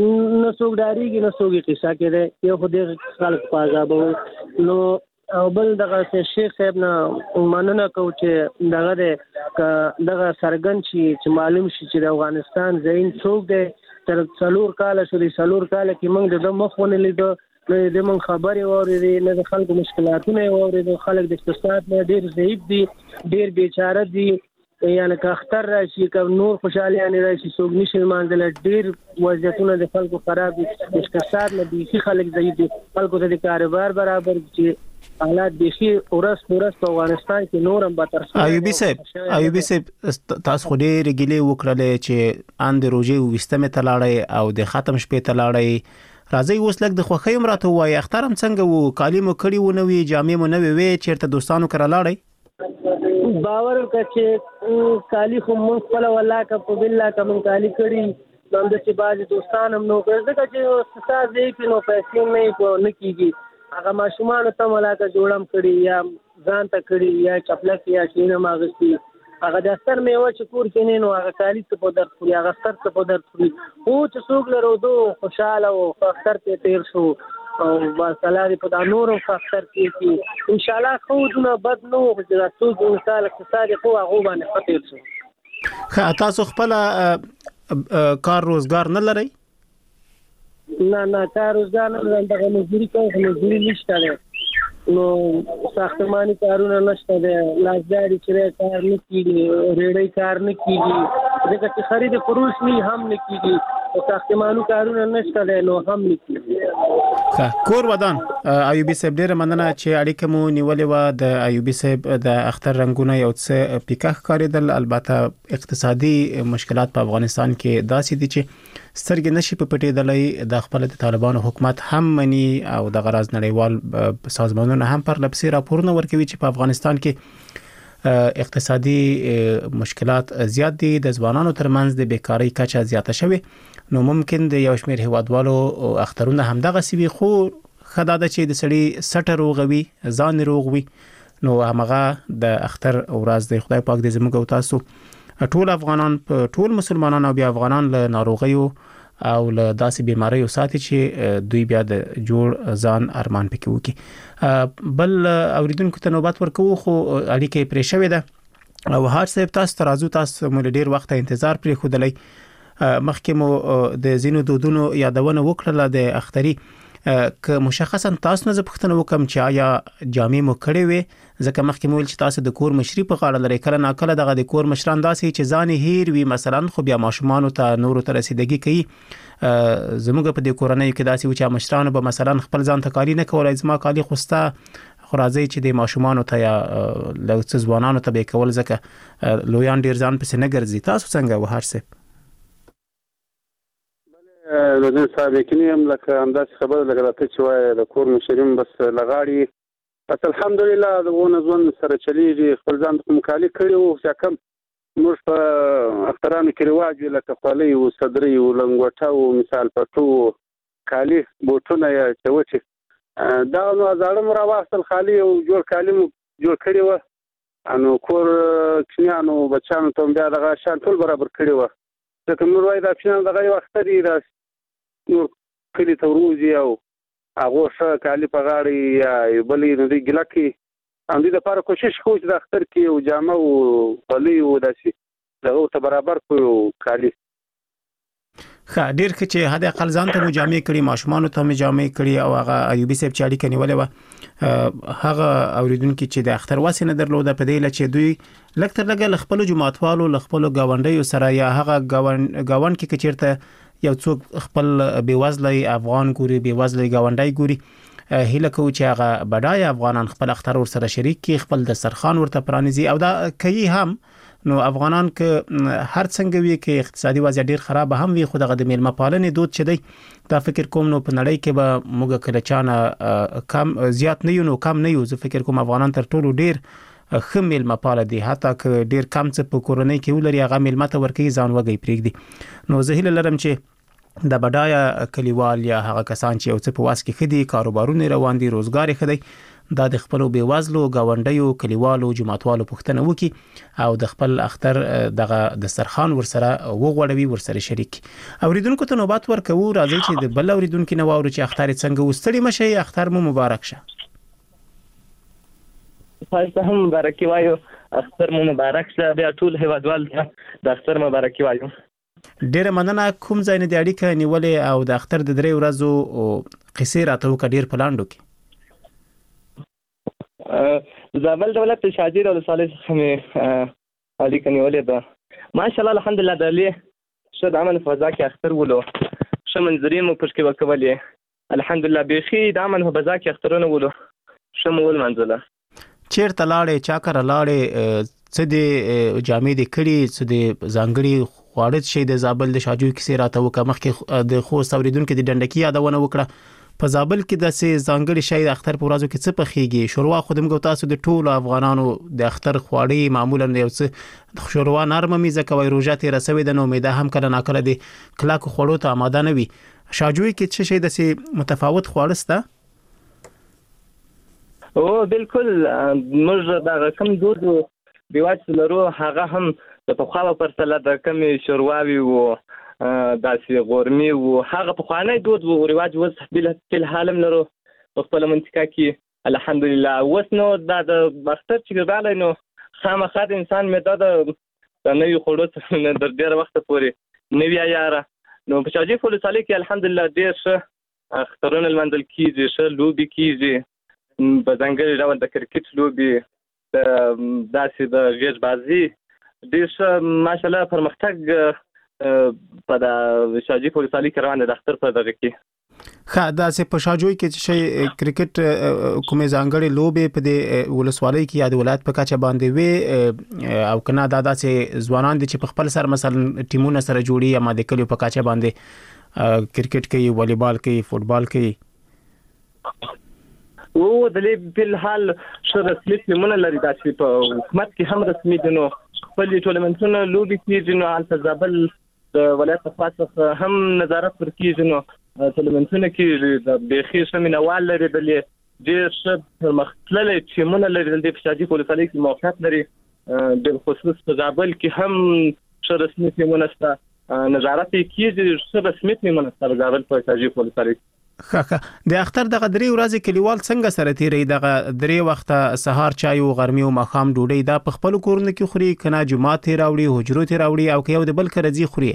نه څوک ډارېږي نه څوک یې قصه کېدی یو خو دغه خلک په عذابوي نو او بل دغه شیخ صاحب نه مننه کوو چې دغه دی که دغه څرګند شي چې معلوم شي چې د افغانستان زعیم څوک دی تر څلور کاله شو د څلور کاله کې موږ د ده مخ ونه لیده نه د موږ خبرې واورېدې نه د خلکو مشکلاتونه یې واورېدل خلک د اقتصاد نه ډېر ضعیف دي ډېر بیچاره دي یعنې که اختر راشي که نور خوشحالیانې راشي څوک نشي لمانځلی ډېر وضعیتونه د خلکو خراب دي اقتصاد نه بیخي خلک ضعیف دي خلکو ته د کاروبار برابر چې حالات بیخي ورځ په ورځ په افغانستان کې نور هم بدتر شوي ایوبي صاحب ایوبي صاحب تاسو خو ډېرې ګیلې وکړلې چې ان د روژې ویستمې ته لاړئ او د ختم شپې ته لاړئ راځئ اوس لږ د خوښۍ هم راته ووایئ اختر هم څنګه وو کالي مو کړي وو نه وي جامې مو نوې وې چېرته دوستانو کره لاړئ باور وکړه چې کالي خو مونږ خپله والله که په بالله که مونږ کالي کړي نو همداسې بعضې دوستان هم نو کړي ځکه چې اقتصاد ضعیف وي نو پیسې نه یې نه کېږي هغه ماشومانو ته ملاکه جوړه هم کړي یا ځان ته کړي یا چپلک یا شین هم اخېستي هغه د اختر میوه چې کور کې نه نو هغه کالي څه په درد خوري هغه اختر څه په درد خوري خو چې څوک له رودو خوشحاله و په اختر کې تېر شو او بس الله دې په دا نور هم په اختر کې کړي انشاءالله ښه ودونه بد نه وو چې دا څوک مثال اقتصاد یې خو هغو باندې ښه تېر شو ښه تاسو خپله کار روزګار نه لرئ نه نه کار روزګار نه لرم دغه مزدوري کوم خو مزدوري نشته دی نو ساختماني کارونه نشته دی لاسجاري چې کار نه کېږي ریړۍ کار نه کېږي ځکه چې خرید فروش نه هم نه کېږي ساختمانو کارونه نشته دی نو هم نکېږي. ښه کور ودان ایوبي صاحب ډیره مننه چې اړیکه مو نیولې و. د ایوبي صاحب د اختر رنگونه یو څه پیکه ښکارېدل، البته اقتصادي مشکلات په افغانستان کې داسې دي چې سترګې نشي په پټېدلی. د خپل د طالبانو حکومت هم مني او د غراض نړیوال سازمانونه هم پر لپسې راپورونه ورکوي چې په افغانستان کې اقتصادي مشکلات زیات دي، د ځوانانو ترمنځ د بیکاری کچه زیاته شوه. نو ممکن د یو شمېر هیوادوالو اخترونه هم دغه سی وي، خو خداده چې د سړي سټه روغوي ځان روغوي نو هغه د اختر ورځ د خدای پاک دې زموږ او تاسو ټول افغانان په ټول مسلمانان او بیا افغانان له ناروغیو او له داسې بیماریو ساتي چې دوی بیا د جوړ ځان ارمان پکې وکي. بل اوریدونکو ته نوبت ورکوو خو اړیکې پرې شوې ده او هر څه تاسو ترازو تاسو مول ډیر وخت انتظار پرې خودلای. مخکې مو د زینو دودونو یادونه وکړه د اختري که مشخصا تاسو نه پوښتنه وکم چې آیا جامې مو کړې وي، ځکه مخکې مو ول چې تاسو د کور مشري په غاړه لري، کله نا کله دغه د کور مشران داسې چې ځان هیر وي مثلا خو بیا ماشومان ته نور ته رسیدګي کوي. زموږ په د کورنۍ کې داسې و چې مشران به مثلا خپل ځان ته کاری نه کولای، زما کالی خوسته خو راځي چې د ماشومان ته یا لوڅ ځوانانو ته به کول، ځکه لویان ډیر ځان پسې نه ګرځي. تاسو څنګه و هر څه لږ صاحب کینی هم لکه انداز خبر لګا ته چې وای د کور مشریم بس لغاړي بس الحمدلله د ونه ځون سره چلیږي، خپل ځان ته مکالي کړی او چې کم موږ په اخترانو کې رواج لکه خولي او صدري او لنګوټه او مثال پټو کالي بوټونه یا چوټي دا نو ازاړم را واصل خالي او جوړ کالي جوړ کړی و. انو کور کینانو بچانو ته بیا دغه شان ټول برابر کړی و، ځکه نور وای دا کینان دغه وخت دی را نور کلی ته وروزي او هغه ښه کالي په غاړې یا بلې نو دی ګلکي هم دې لپاره کوشش کوو چې د اختر کې او جامه او خولي او داسې دغه ته برابر کړو کالي. ښه ډیر ښه چې حد اقل ځان ته مو جامې کړي، ماشومانو ته مو جامې کړي او هغه ایوبي صاحب چې اړیکه نیولې وه هغه اوریدونکو چې د اختر واسه نه درلوده په دې لچې دوی لکتر لګل خپل جماعتوالو خپل گاونډیو سره یا هغه گاون گاون کې کچیرته یو څوک خپل بیوزلي افغان ګوري بیوزلي گاونډي ګوري، هیله کو چې هغه بډای افغانان خپل اختر ور سره شریک کی، خپل دسترخوان ورته پرانیزي او دا کوي هم. نو افغانان که هر څنګه وي کې اقتصادي وضع ډیر خراب هم وي، خو دغه د میلمه پالنې دود چي دی دا فکر کوم نو په نړۍ کې به موږ کله چانه کم زیات نه یو نو کم نه یو. زه فکر کوم افغانان تر ټولو ډیر خم میلمه پال دي، حتی که ډیر کم څه په کورنۍ کې ولري هغه میلمه ته ورکي ځان وګي پرېږدي. نو زه هیله لرم چې د بډایا کلیوال یا هغه کسان چې او څه په واس کې خدي کاروبارونه روان دي روزګار خدي دا د خپل بیوازلو گاونډیو کلیوالو جماعتوالو پښتنه وکي او د خپل اختر دغه دسترخوان ورسره وغوړوي ورسره شریک. اوریدونکو ته نوبت ورکوو، راځي چې د بل اوریدونکو نه واورو چې اختر څنګه وستړي مشه، اختر مو مبارک شه. تاسو هم مبارکي وایو، اختر مو مبارک شه، بیا ټول هیوادوال د اختر مبارکي وایو. ډیره مننه. کوم ځای نه د اړیکه نیولې او د اختر د درې ورځو قصې راته وکړه ډیر پلاندو کې. زابل دولت شاجیر او صالح څخه اړیکه نیولې ده ماشاءالله الحمدلله. د لې شد عمل فضا کې اختر ولو ش منظرې مو پښکې وکولې الحمدلله. بيخي د عمل فضا کې اخترونه ولو شمول منځله. چیرته لاړې چا کر لاړې څه دې جامې دې کړې څه دې ځانګړي خواړه شي د زابل د شاجوی کې راته وکه مخکې د خو اوریدونکو د ډنډکی یادونه وکړه. په زابل کې د سه ځانګړي شي د اختر په ورځو کې څه پخېږي؟ شوروا خودم ګو تاسو د ټولو افغانانو د اختر خواړې معمولا یو څه شوروا نرمه میزه کوي روزه ته رسوي د نو امیده هم کله ناکله د کلاکو خواړو ته آماده نه وي. شاجوی کې څه شي د سه متفاوت خواړه سته؟ او بالکل موږ دا کوم دود بیواچ لرو هغه هم د پخوا پر سره د کمی شورواوي او داسې غورمي او هغه په خوانه دود او رواج وس بل حالم لرو په خپل منطقه کې الحمدلله. وس نو دا د اختر چې راغلی نو خامخا د انسان مې دا د نوي خوړو نه در ډېر وخت پورې نوي یاره نو په شاجوی ولسوالۍ کې الحمدلله ډېر ښه اخترونه لمانځل کېږي، ښه لوبې کېږي، په ځانګړي ډول د کرکټ لوبې، داسې د غیږ بازي ډېر ښه ماشاءالله پرمختګ په د شاجوی په ولسوالۍ کې روان دی د اختر په دغه کې. ښه داسې په شاجوی کې چې شي کرکټ کومې ځانګړې لوبې په دې ولسوالۍ کې یا د ولایت په کچه باندې وي او کنه دا داسې ځوانان دي چې په خپل سر مثلا ټیمونه سره جوړي یا ما د کلیو په کچه باندې کرکټ کوي والیبال کوي فوتبال کوي او د لې په حال شر رسمي ټیمونه لري چې په حکومت کې هم رسمي دي نو خپل ټولمنټونه لوبي کیږي نو حالت زابل د ولایت په خاصه هم نظارت پر کیږي نو ټولمنټونه کې د بيخي سمینوال لري بلې ډېر څه مختلف ټیمونه لري د شاجوی په ولسوالۍ کې موقعیت لري د خصوص په زابل کې هم شر رسمي ټیمونه سره نظارت کیږي شر رسمي ټیمونه سره زابل په شاجوی په ولسوالۍ. ښه د اختر دغه درې ورځې کلیوال څنګه سره تیری دغه درې وخته سهار چای او غرمې او ماښام ډوډۍ دا په خپل کورونه کې خوري کنه جمعه ته راوړي حجرو ته راوړي او که یو د بل کرځي خوري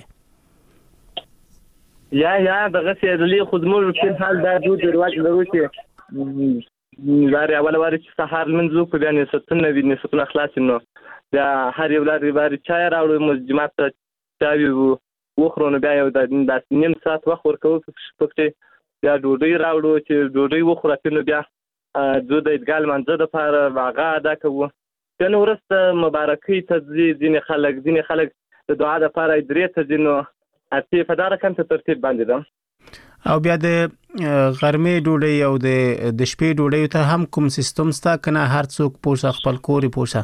یا یا دغه سیدلې خدمت په حال دا دود رواج لرو چې لاري اول واره چې سهار منځو په بیان ستنه وی نه ستنه خلاص نو دا هر یو لاري واره چای راوړو مجمع ته چای وخورونه بیا یو د نیم ساعت وخت ورکو پکې بیا ډوډۍ راوړو چې ډوډۍ وخوراتنه بیا د دېګال منځه د پاره واغه ادا کوو کنه ورسته مبارکي ته دین خلک دین خلک د دعا د پاره درې ته دینو اته په دار کم ته ترتیب باندې ده او بیا د غرمې ډوډۍ او د د شپې ډوډۍ ته هم کوم سیستم ستا کنه هر څوک پوسه خپل کوري پوسه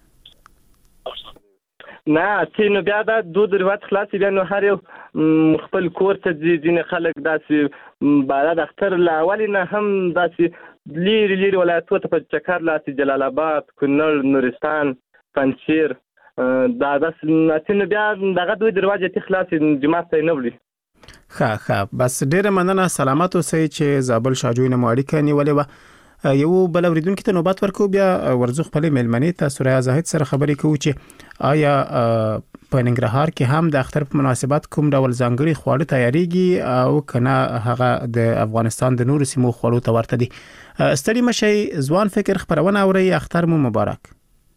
نه چې نو بیا دا دود رواج خلاص بیا نو هر یو خپل کور ته دین خلک داسې بعد د اختر لاول نه هم داسې لیر لیر ولایتو ته په چکر لاسي جلال آباد کونړ نورستان پنځیر دا د ناتنه بیا دغه دوی دروازه ته خلاص جماعت ته نه وړي. ښه ښه بس ډیره مننه سلامات اوسئ چې زابل شاجوی نه ماړی کني ولې یو بل اوریدونکو ته نوبت ورکو بیا ورزو خپل ملمنې ته سوریا زاهد سره خبرې کوو چې آیا په ننګرهار کې هم د اختر په مناسبت کوم ډول ځانګړي خواړه تیاریږي او کنه هغه د افغانستان د نورو سیمو خواړو ته ورته دي. ستړي مشي ځوان فکر خبرونه اوري اختر مو مبارک.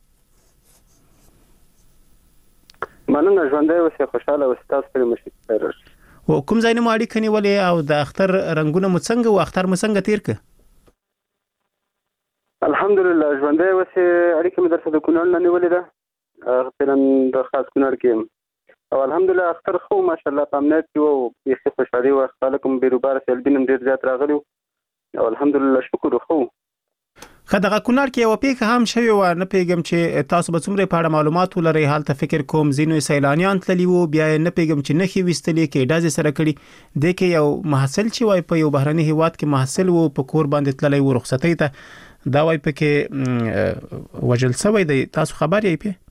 مننه ژوندۍ اوسې خوشاله اوسې تاسو پرې مشي خیر او کوم ځای نه ماړی کني ولې او د اختر رنگونه مو څنګه او اختر مو څنګه تیر ک الحمدلله ژوندۍ اوسې اړیکه مې درته د کونړ نه نیولې ده اخترن د خاص کونړ کې او الحمدلله اختر خو ماشاءالله په امنیت کې او یې خوشالي او خلکم بیروبار سیلبینم ډیر زیات راغلي او الحمدلله شکر خو خدغه کونړ کې یو پیښه هم شوی و نه پیګم چې تاسو به څومره په اړه معلومات ولرئ حال ته فکر کوم زینو سیلانیان تللی وو بیا نه پیګم چې نه خي وستلې کې ډازې سره کړي د کې یو محصل چې وای په یو بهرني هیواد کې محصل وو په کور باندې تللی و رخصتۍ ته دا وای په کې وجل سوی دی تاسو خبر یې پی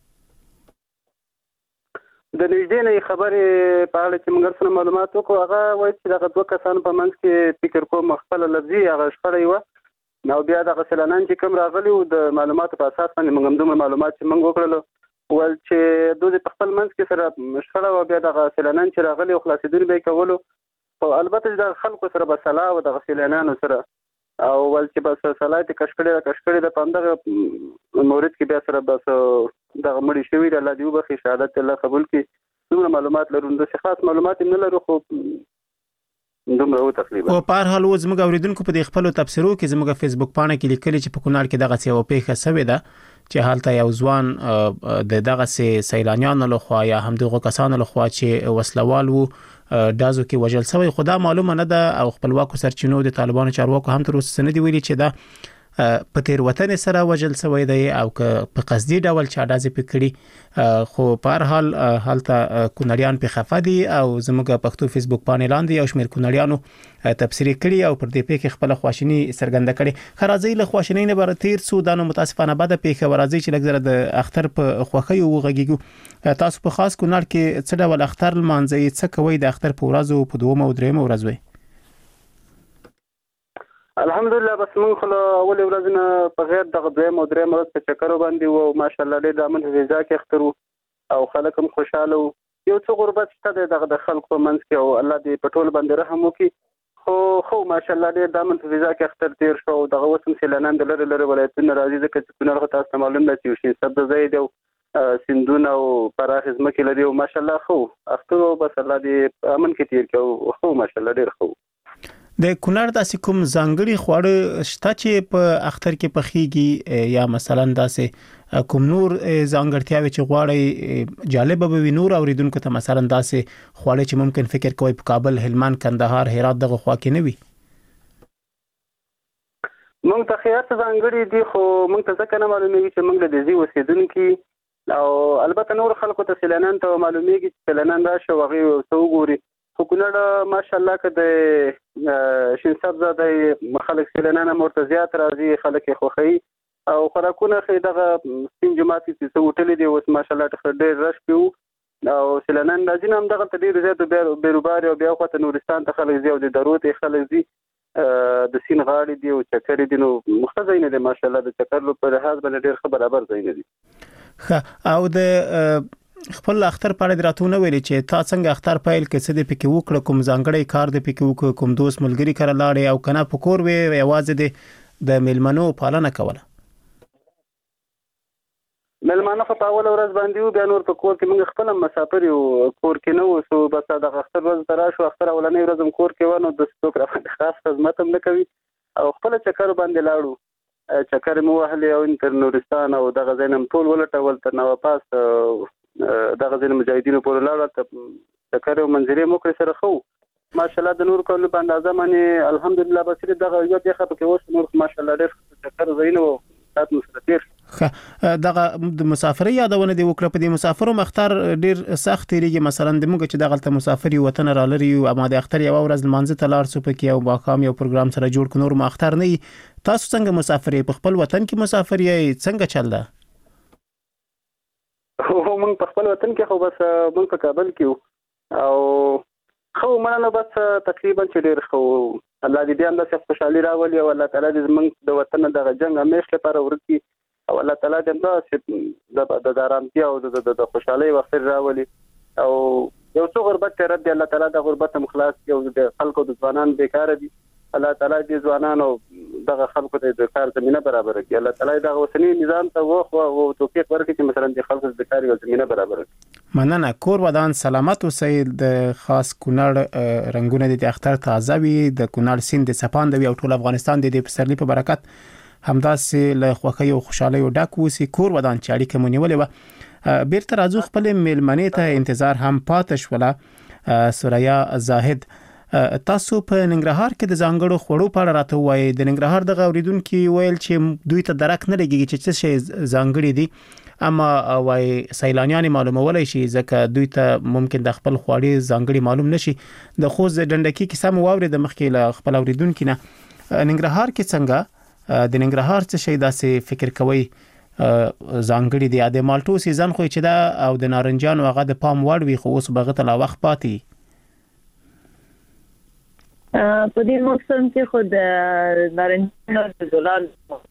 د نږدې نه خبرې په اړه چې موږ سره معلومات وکړو هغه وایي چې دغه دوه کسان په منځ کې فکر کوم خپل لفظي هغه شخړه یو نو بیا د غسلانان چې کوم راغلي او د معلوماتو په اساس باندې موږ هم دومره معلومات چې موږ وکړل ول چې دوی په خپل منځ کې سره مشکله او بیا د غسلانان چې راغلي او خلاصېدل به کولو او البته د خلکو سره به صلاح او د غسلانانو سره او ول چې بس صلاحت کشکړه کشکړه د پاندغه مورید کې بیا سره بس د مړي شوی د الله دی وبخي شهادت الله قبول کړي دومره معلومات لرو د خاص معلومات نه لرو خو دومره تقریبا او په هر حال زموږ اوریدونکو په خپل تفسیرو کې زموږ فیسبوک پاڼه کې لیکلي چې په کونړ کې دغه څه او پیښه سوې ده چې حالته یو ځوان د دغه سه سیلانیانو له خوا یا هم دغه کسانو له خوا چې وسلوال وو دازو کې وجل سوی خدا معلومه نه ده او خپلواکو سرچینو د طالبانو چارواکو هم تر اوسه نه دی ویلي چې دا په تیر وطن سره وجل سوی دی او که په قصدي ډول چا دازې پکړي خو په هر حال حالته کونړیان په خفه دي او زموږ پښتو فیسبوک باندې لاندې یو شمېر کونړیانو تفسیر کړي او پر دې پیښه خپل خواشنی سرګند کړي خرازي له خواشنی نه بر تیر سو دانو متاسفانه بده پیښه ورازي چې لګزره د اختر په خوخي او غږیږي تاسو په خاص کونړ کې څه ډول اختر لمانځي څه کوي د اختر په ورځو په دوه او درېم ورځوي الحمدلله بس موږ خو اول ورځ نه په غیر دغه دویم او دریم ورځ په چکر باندې وو ماشاءالله ډېر د امن فضا کې اختر او خلک هم خوشاله وو یو څو غربت شته دغه د خلکو په منځ کې او الله دې په ټول باندې رحم وکړي خو خو ماشاءالله ډېر د امن فضا کې اختر تیر شو دغه وسم سیلانان د لری لری ولایتونو راځي ځکه چې کونړ تاسو معلوم دی چې شي سبد زید او سندونه او پراخ ځمکې لري او ماشاءالله خو اختر بس الله دې امن کې تیر کړو خو ماشاءالله ډیر خو د کونړ داسې کوم ځانګړي خواړه شته چې په اختر کې پخېږي یا مثلا داسې کوم نور ځانګړتیاوي چې غواړي جالب به وي نور اوریدونکو ته مثلا داسې خواړه چې ممکن فکر کوي په کابل هلمند کندهار هرات دغه خوا کې نه وي مونږ ته خیاط ځانګړي دي خو مونږ ته ځکه نه معلومیږي چې مونږ د دې اوسیدونکو او البته نور خلکو ته سیلانیان ته معلومیږي چې سیلانیان راشي وغي څو ګوري خو کونړ ماشاءالله که د شین سبزه د خلک سیلانیان مرته زیات راځي خلک یې خوښوي او خوراکونه خې دغه سپین جومات چې څه هوټلې دي اوس ماشاءالله ډېر رش کوي او سیلانیان راځي نه همدغلته ډېر زیات بیروبار او بیا خواته نورستان ته خلک ځي او د درو ته خلک ځي د سین غاړې دي او چکرې دي نو مخته ځایونه دي ماشاءالله د چکر په لحاظ باندې ډېر ښه برابر ځایونه دي ښه او د خپل اختر په اړه دراتونه ویلي چې تا څنګه اختر پایل کې څه د پکې وکړه کوم ځانګړی کار د پکې وکړه کوم دوست ملګری کړه لاړې او کنه په کور وی یوازې د میلمنو پالنه کوله میلمانه په اول ورځ باندې و بیا نور په کور کې موږ خپل مسافر یو کور کې نه وسو بس د اختر ورځ ترا شو اختر اولنې ورځ هم کور کې ونه د ستوک را خاص خدمت هم نه کوي او خپل چکر باندې لاړو چکر مو وهلې او انتر نورستان او دغه زینم ټول ولټول تر نو پاس دغه ځین مجاهدینو پورې لاړه ته چکر او منځري مو کړی سره خو ماشاءالله د نور کولو په اندازه باندې الحمدلله بصیر دغه یو دی خو کې اوس نور ماشاءالله ډېر چکر زینو تاسو مستیر دغه د مسافرۍ یادونه دی وکړه په دې مسافرو مختار ډېر سخت تیریږي مثلا د موږ چې دغه مسافر یو وطن را لري او اما د اختر یو ورځ منځ ته لاړ سو پکې او باقام یو پروګرام سره جوړ ک نور مختار نه تاسو څنګه مسافرې په خپل وطن کې مسافر یې څنګه چل ده خو مونږ په خپل وطن کې خو بس مونږ په کابل کې او خو مونږ بس تقریبا چې ډېر خو الله دې هم د خوشحالي راولي او الله تعالی دې مونږ د وطن د جنگ همیشه لپاره ورکی او الله تعالی دې د آرامتیا او د خوشحالي وخت راولي او یو څو غربت ته رد الله تعالی د غربت مخلاص یو د خلکو د ځوانان بیکار دي الله تعالی دې ځوانانو دغه خلکو ته د کار زمينه برابر کړي الله تعالی دغه اوسنی نظام ته وخو او توفیق ورکړي چې مثلا د خلکو د کار زمينه برابر کړي مننه کور ودان سلامت اوسئ د خاص کونړ رنگونه د اختر تازه وي د کونړ سیند د سپاند وي او ټول افغانستان د پسرلی په برکت همداسې له خوښۍ او خوشحالۍ ډک اوسي کور ودان چې اړیکه مونیولې و بیرته راځو خپل میلمنې ته انتظار هم پاتې شوله سوریا زاهد تاسو په ننګرهار کې د ځانګړو خوړو په اړه راته وایي د ننګرهار د اوریدونکو ویل چې دوی ته درک نه لګیږي چې څه شی ځانګړي دي اما وایي سیلانیان معلومولای شي ځکه دوی ته ممکن د خپل خوړې ځانګړي معلوم نشي د خوځ ډنډکی کیسه مو واوري د مخکې له خپل اوریدونکو نه ننګرهار کې څنګه د ننګرهار څه شی داسې فکر کوي ځانګړي دي د مالټو سیزن خو چې دا او د نارنجانو هغه د پام وړ وي خو اوس بغه ته لا وخت پاتې په دې موسم کې خو د نارنجانو د زلال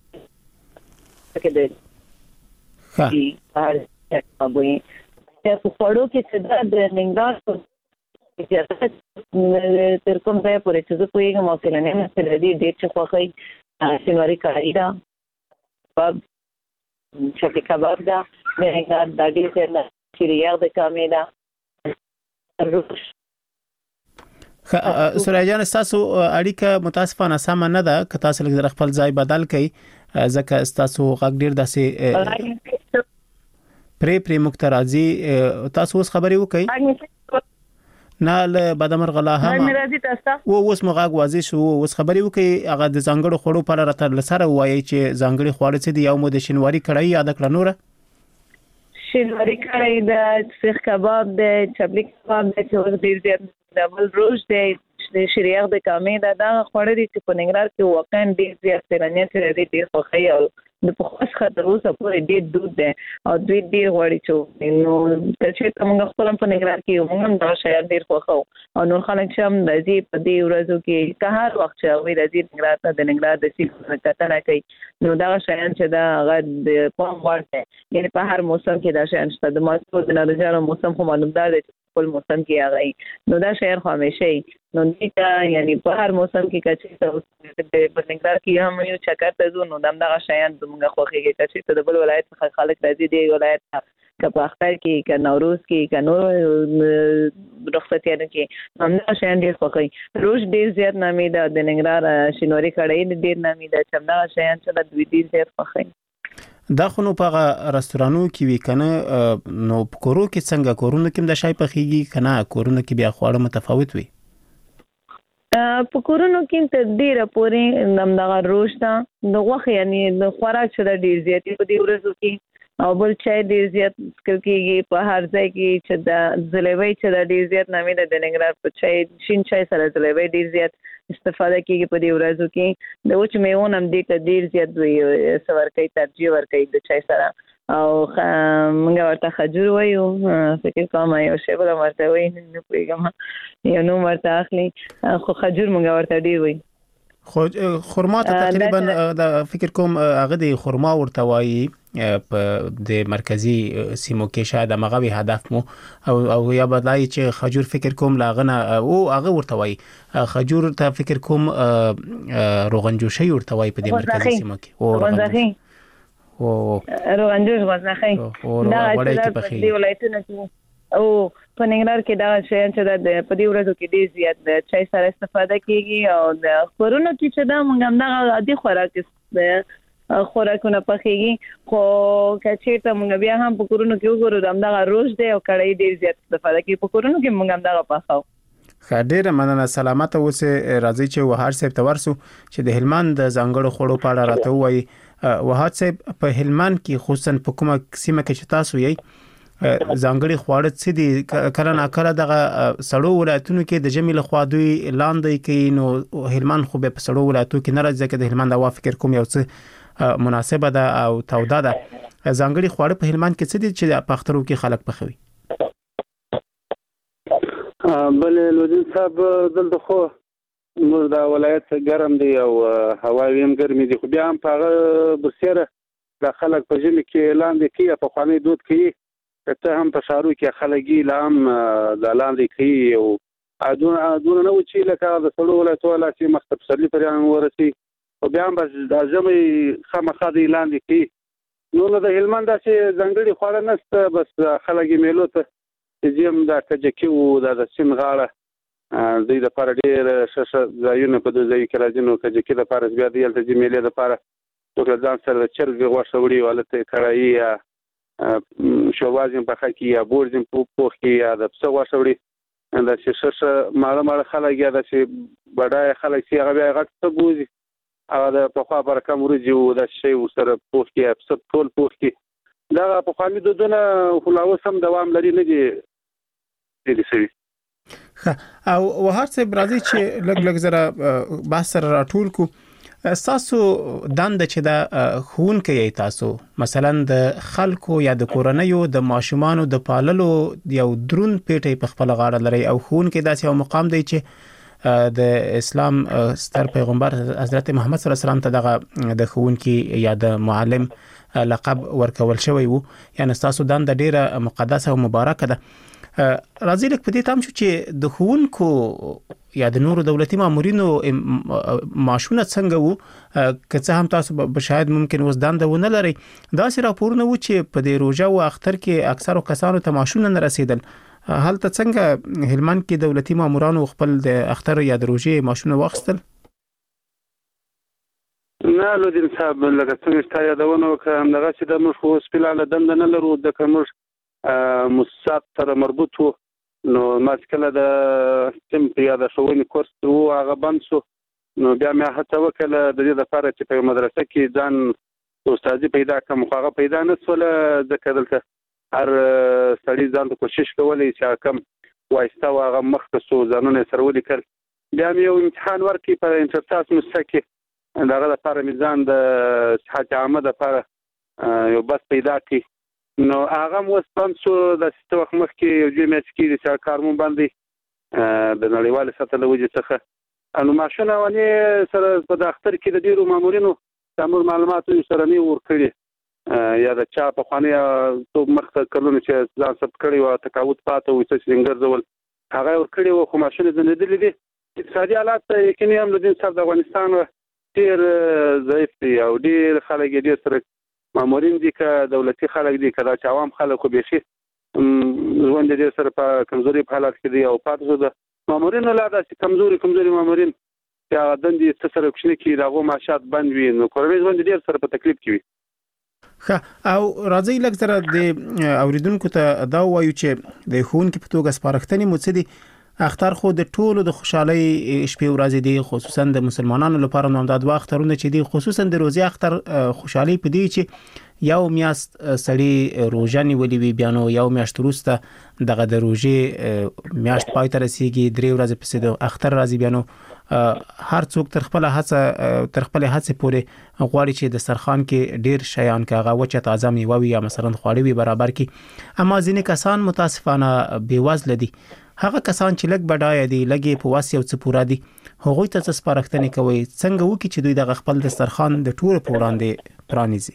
کې دی ها ابوي په پړو کې چې د ننګرهار په تر کوم ځای پورې چې زه پوهیږم او سیلانیان سره دې ډېر څه خوښوي سینواري کاری ده کباب چټي کباب ده ننګرهار د ډېر نه شریعه د کامې ده سوریا جان تاسو اړیکه متاسفانه سم نه ده که تاسو لږ خپل ځای بدل کړئ ځکه تاسو غږ ډیر داسې پرې پرې مخترازي تاسو اوس خبري وکړئ نه له بدمر غلا هم و اوس مغاغ واضح شو اوس خبري وکړئ هغه د ځانګړو خوړو په اړه تر لسره وایي چې ځانګړي خواړه څه دي یو مو د شینواري کړای یاد کړه نور شینواري کړای د سیخ کباب د چبلی کباب د چې ډیر ډیر ډبل روز د شریعه د کامې دا د خوړې دي چې په ننګرهار کې واقعا ډیر زیات سیلانیان چې ډیر ډیر خوښي او د پخوس خطر اوسه پورې ډیر دود ده او دوی ډیر غوړي چې نو چې موږ خپل په ننګرهار کې موږ دا شی ډیر خوښو او نور خلک چې هم د دې په دې ورځو کې که هر وخت چې وي د دې ننګرهار ته د ننګرهار د سیمې کتنه کوي نو دا شیان چې دا هغه د پام وړ دی یعنی په هر موسم کې دا شیان شته د ماسو د نارنجانو موسم خو معلومدار دی خپل موسم کې هغه نو دا شهر خو همیشه نو دې یعنی په هر موسم کې کچې ته په ننګرهار کې هم یو چکر ته ځو نو دغه شیان زموږ خوښيږي چې د بل ولایت څخه خلک راځي دی ولایت که په اختر کې که نوروز کې که نور رخصتیانو کې همدا شیان ډېر خوښوي. روش ډېر زیات نامي ده، د ننګرهار شینواري کړۍ ډېر نامي ده چې همدغه شیان چې دوی ډېر زیات خوښوي. دا خو نو په هغه رستورانو کې وی کنه نو په کورو کې څنګه کورونو کې د شای پخېږي کنه کورونو کې بیا خواړه متفاوت وي؟ په کورونو کې ته ډیره پورې همدغه روش ده د غوښې یعنی د خوراک چې د ډیر زیاتې په دې ورځو کې او بل چای ډیر زیات څښل کېږي په هر ځای کې چې د جلیبۍ چې د ډیر زیات نامي ده د ننګرهار په چای شین چای سره جلیبۍ ډیر زیات استفاده کېږي په دې ورځو کې. د وچ میوو هم دې ته ډیر زیات دوی څه ورکوي ترجیح ورکوي د چای سره او موږ ورته خجور وایو فکر کوم یو شی بل ورته وایي نه پوهېږم یو نوم ورته اخلي خو خجور موږ ورته ډیر وایي. خو خرما ته تقریبا د فکر کوم هغه د خرما ورته وایي په د مرکزی سیمو کې شاید هغه وی هدف مو او او یا بدلای چې خجور فکر کوم لاغنه او هغه ورته وایي خجور ته فکر کوم روغنجوشي ورته وایي په د مرکزی سیمو کې او روغنجوشي او روغنجوش غوښنه دا چې په دې ولایتونو کې او په ننګرهار کې دا شیان چې د په دې ورځو کې ډېر زیات د چای سره استفاده کیږي او د خورونو کې چې دا موږ هم دا عادي خوراک د خوراکونه پخېږي خو کچېرته موږ بیا هم په کورونو کې وګورو دا همدغه روش دی او کړۍ ډېر زیات استفاده کوي په کورونو کې موږ همدغه پخاو. ډېره مننه سلامت اوسه. راځي چې وهار صاحب ته ورسو چې د هلمند د ځانګړو خوړو په اړه راته وایي. وهار صاحب په هلمند کې خصوصا په کومه سیمه کې چې تاسو یې ځانګړي خواړه څه دي کله نا کله دغه سړو ولایتونو کې د جمی له خوا دوی لاندې کوي نو هلمند خو به په سړو ولایتونو کې نه راځي چې د هلمند هوا فکر کوم یو څه مناسبه ده او توده ده. ځانګړي خواړه په هلمند کې څه دي چې په اخترو کې خلک پخوي؟ بل لودین صاحب دلته خو موږ دا ولایت ګرم دی او هوا هم ګرمي دي خو بیا هم په هغه برسیره د خلک په جمی کې لاندې کوي په خواني دود کوي ته هم په شارو کې خلګي لام د لاندې کوي او ادون ادون نو چې لکه د سړو ولایتو ولا چې مختب سرلی پران ورسي او بیا هم د ځمې خامخا دی لاندې کوي نو د هلمند چې ځنګړي خوړه نشته بس خلګي میلو ته زم د کجکی او د سیم غاړه د دې لپاره ډېر ششه ځایونه په دې ځای کې راځي نو کجکی د لپاره بیا د یلته جمیلې لپاره ټول ځان سره چرګ غوښه وړي ولته کړایي شوازم په خکی یا بورزم په پوخ کې یا د څو واشوړي دا چې ششه ماړه ماړه خلک یا د چې بډای خلک چې هغه غټ څه بوزي هغه د په خوا پر کم ورځي او د شی سره پوخ کې په ټول پوخ کې دا په خامي دودونه خلاص هم دوام لري نه دي دي سوي. او وهر څه برازي چې لګ لګ زره بحث سره راټول کو تاسو دند چې دا خون کې تاسو مثلا د خلکو یا د کورنیو د ماشومانو د پاللو یو درون پیټي په خپل غاړه لري او خون کې داسې یو مقام دی چې د اسلام ستر پیغمبر حضرت محمد صلی الله علیه وسلم ته دغه د خون کې یا د معلم لقب ورکول شوی وو یعنی تاسو دند ډیره مقدسه او مبارکه ده. راځي لکه په دې تام شو چې د خونکو یا د نورو دولتي مامورینو معاشونه څنګه وو که څه هم تاسو به شاید ممکن اوس دنده ونه لرئ داسې راپورونه وو چې په دې روژه او اختر کې اکثرو کسانو ته معاشونه نه رسیدل. هلته څنګه هلمند کې دولتي مامورانو خپل د اختر یا د روژې معاشونه واخیستل؟ نه لودین صاحب لکه څنګه چې یادونه وکړه همدغه چې د موږ خو اوس فعلا دنده نه لرو د کومر مؤسسات سره مربوط وو نو ما کله د سیم یا د ښوونې کورس وو هغه بند شو نو بیا مې هڅه وکړه د دې لپاره چې په مدرسه کې ځان استادي پیدا کړم خو هغه پیدا نه شوله ځکه دلته هر سړي ځان ته کوشش کولی چې کم وایسته هغه مخکې شو ځانونه سره ولیکل بیا مې یو امتحان ورکړ په انټرساس مؤسسه کې دغه لپاره مې ځان د صحت عامه لپاره یو بس پیدا کړ نو هغه مو سپانسو د ست وخت مخکې یو جې مېچ کې د کارمون باندې د نړیوال سطح له وجې څخه انو ماشونه ونی سره په د اختر کې د ډیرو مامورینو تمر معلوماتو سره نه ورکړي یا د چا په خواني تو مخته کلونه چې ځان ثبت کړي او تقاعد پاتې وي چې څنګه ځول هغه ورکړي او خو ماشونه زنده دي دي اقتصادي حالات یقیني هم د دې سره د افغانستان ډیر ضعیف دي او ډیر خلک ډیر سره مامورین دي که دولتي خلک دي که دا چې عوام خلک خو بیخي ژوند دې سره په کمزوري په حالت کې دي او پاتې شو د مامورینو لا داسې کمزوري کمزوري مامورین چې هغه دندې څه سره کوچني کړي د هغو معاشات بند وي نو کورنۍ ژوند ډېر سره په تکلیف کې وي. ښه او راځئ لږ سره د اوریدونکو ته دا ووایو چې د ښوونکي په توګه سپارښتنې مو څه دي؟ اختر خو د ټولو د خوشحالۍ شپې ورځې دي، خصوصا د مسلمانانو لپاره نو همدا دوه اخترونه چې دي، خصوصا د روزي اختر خوشحالۍ په دی چې یو میاشت سړی روژه نیولې وي، بیا نو یو میاشت وروسته دغه د روژې میاشت پای ته رسیږي، درې ورځې پسې د اختر راځي، بیا نو هر څوک تر خپل هڅه تر خپل هڅې پورې غواړي چې د سرخان کې ډیر شیان کاغه وچه تازه میوه وي یا مثلا خواړه وي برابر کی. اما ځینې کسان متاسفانه بیوزله دي، هغه کسان چې لږ بډای دي، لږ په واس یو څه پورا دي، هغوی ته څه سپارښتنې کوي؟ څنګه وکړي چې دوی د خپل دسترخوان د ټول په وړاندې پرانیزي؟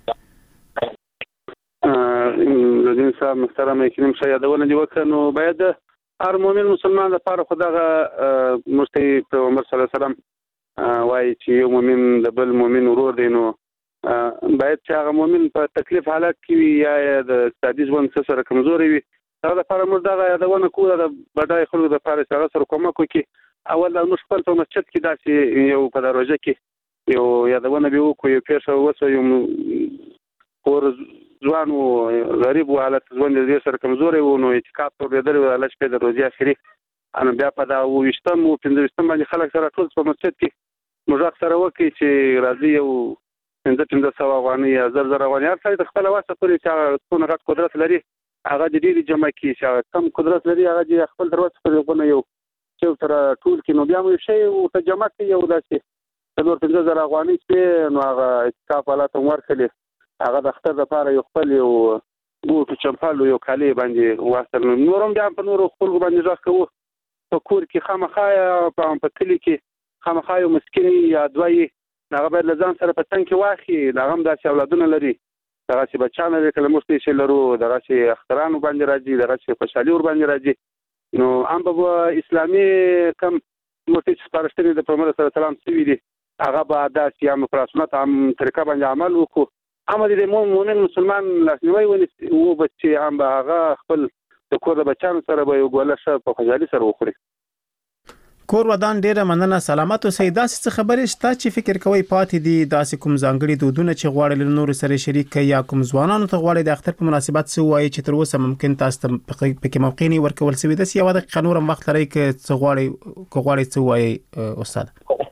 زین صاحب محترم کریم شه یادونه دی وکړه نو باید هر مؤمن مسلمان لپاره خدغه مستي پیغمبر صلی الله علیه وسلم وايي چې یو مؤمن د بل مؤمن ورور دی، نو باید چې هغه مؤمن په تکلیف حالت کې وي یا د اقتصادي ژوند سره کمزوري وي، هغه لپاره موږ دغه یادونه کوو د بډای خلکو لپاره چې هغه سره کومک وکړي. اول موږ خپل په مسجد کې داسې یو په دروازه کې یو یادونه به وکړو، یو پیښه وسو، یو کور ځوان و غریب و، حالت ژوند دې سره کمزوري و، نو اعتکاف ته ورېدلی و الله شپې د روژې اخري. نو بیا په دا اووه ویشتم و پنځه ویشتم باندې خلک سره ټول په مسجد کې موږ سره وکړي چې راځي یو پنځه پنځه سوه افغانۍ یا زر زر افغانۍ هر سړی د خپله وسه پورې چې هغه څونه غټ قدرت لري هغه د ډېرې جمع کړي، چې هغه کم قدرت لري هغه د خپل در وسه پورې غونه یو چې سره ټول کړي، نو بیا مو یو شی ورته جمع کړي، یو داسې څلور پنځه زره افغانۍ شوې، نو هغه اعتکاف والا ته مو ورکړلې، هغه د اختر لپاره یو خپل یو بوټ چمپل یو کالي باندې واستل. نور هم بیا په نورو خلکو باندې غږ کوو په کور کې خامخا په کلي کې خامخا یو مسکین یا دوی هغه باید له ځان سره په څنګ کې واخلي، هغه هم داسې اولادونه لري، دغسې بچیان لري، کله موږ ته یې لرو، دغسې اختران ورباندې راځي، دغسې خوشحالي ورباندې راځي. نو هم به اسلامي کم موږ ته چې سپارښتنې د پیغمبر صلی الله علیه وسلم شوي دي هغه به داسې هم په سنت هم طریقه باندې عمل وکړو، اما د مؤمن مسلمان لاسنیوی ونیسي و به چې هم به هغه خپل د کور د بچیانو سره به یو ګوله ښه په خوشحالي سره وخوري. کور ودان ډیره مننه، سلامت اوسئ. داسې څه خبرې شته چې فکر کوئ پاتې دي، داسې کوم ځانګړي دودونه چې غواړئ له نورو سره شریک کړئ یا کوم ځوانانو ته غواړئ د اختر په مناسبت څه ووایي چې تر اوسه ممکن تاسو ته پکې موقع نه ورکول شوې؟ داسې یوه دقیقه نور هم وخت لرئ که څه غواړئ که غواړئ څه ووایئ استاد؟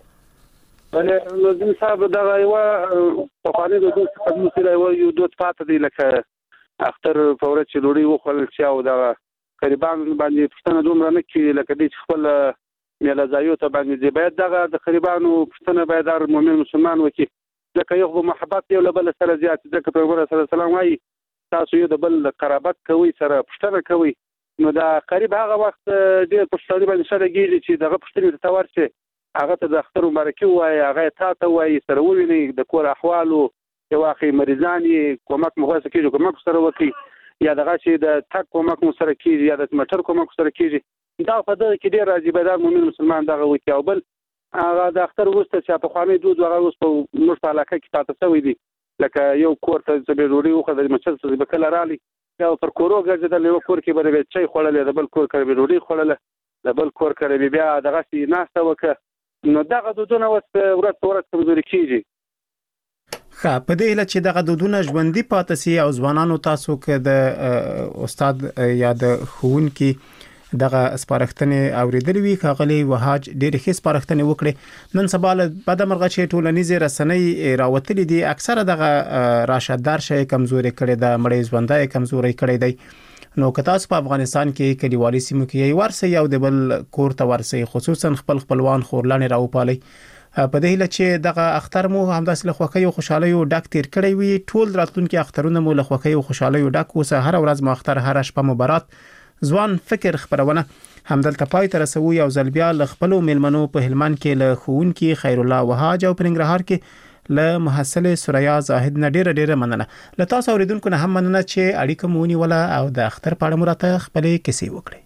لازم صاحب دغه یوه پخواني دود څخه زموږ سره یو دود پاتې دی، لکه اختر په ورځ چې ډوډۍ وخوړل شي او دغه قریبان باندې پوښتنه دومره نه کړي لکه دی چې خپل میله ځایو ته باندې ځي، باید دغه د قریبانو پوښتنه باید هر مؤمن مسلمان وکړي، ځکه یو خو محبت یو له بل سره زیات، ځکه پیغمبر صلی الله علیه وسلم وایي تاسو یو د بل قرابت کوئ، سره پوښتنه کوئ، نو دا قریب هغه وخت ډېر په پوښتنې باندې ښه لګېږي چې دغه پوښتنې ته ورشي، هغه ته د اختر مبارکي ووایي، هغه تا ته ووایي، سره ووینئ، د کور احوالو یو اخی مریضان یې کومک مو غوښته کېږي کومک سره وکړي، یا دغسې د تګ کومک مو سره کېږي یا د موټر کومک سره کېږي، دا په دغه کې ډېر راځي، باید هر مؤمن مسلمان دغه وکړي. او بل هغه د اختر وروسته چې پخوانی دود هغه اوس په موږ په علاقه کې پاتې شوی دی، لکه یو کور ته چې به ډوډۍ وخوړه د مسجد څخه به کله راغلی یا پر کورو ګرځېدل، یو کور کې به چای خوړلی، د بل کور کې به ډوډۍ خوړله، د بل کور کې به بیا دغسې ناسته وکړه، نو دغه دودونه اوس ورځ په ورځ کمزوري کېږي. ښه، په دې هیله چې دغه دودونه ژوندي پاتې سي او ځوانانو تاسو که د استاد یا د ښوونکي دغه سپارښتنې اورېدلې وي، ښاغلي وهاج ډېرې ښې سپارښتنې وکړې. نن سبا له بده مرغه چې ټولنیزې رسنۍ راوتلي دي، اکثره دغه راشه درشه یې کمزوري کړې ده، مړی ژوندی یې کمزوری کړی دی. نو که تاسو په افغانستان کې کلیوالي سیمو کې یې ورسئ او د بل کور ته ورسئ، خصوصا خپل خپلوان خورلانې راوپالئ، په دې هیله چې دغه اختر مو همداسې له خوښۍ او خوشحالیو ډک تیر کړی وي، ټول راتلونکي اخترونه مو له خوښۍ او خوشحالیو ډک اوسه، هره ورځ مو اختر، هره شپه مو برات. ځوان فکر خبرونه همدلته پای ته رسوو. یو ځل بیا له خپلو میلمنو په هلمند کې له ښوونکي خیرالله وهاج او په ننګرهار کې له محصل سوریا زاهد نه ډیره ډیره مننه. له تاسو اوریدونکو نه هم مننه چې اړیکه مو ونیوله او د اختر په اړه مو راته خپلې کیسې وکړې.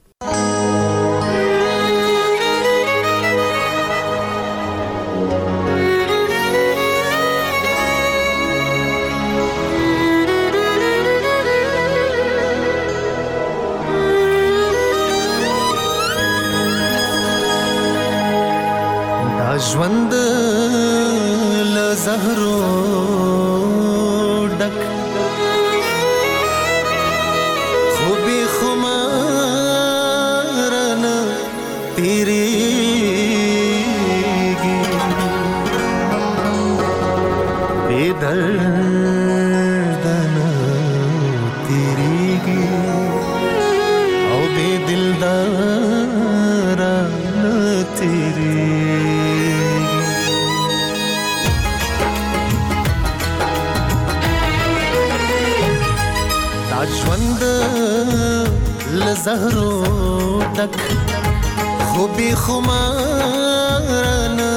تیریږي بے درد نه تیریږي او بے دلدار نه تیریږي دا ژوند له زهرو ډک خو بې خماره نه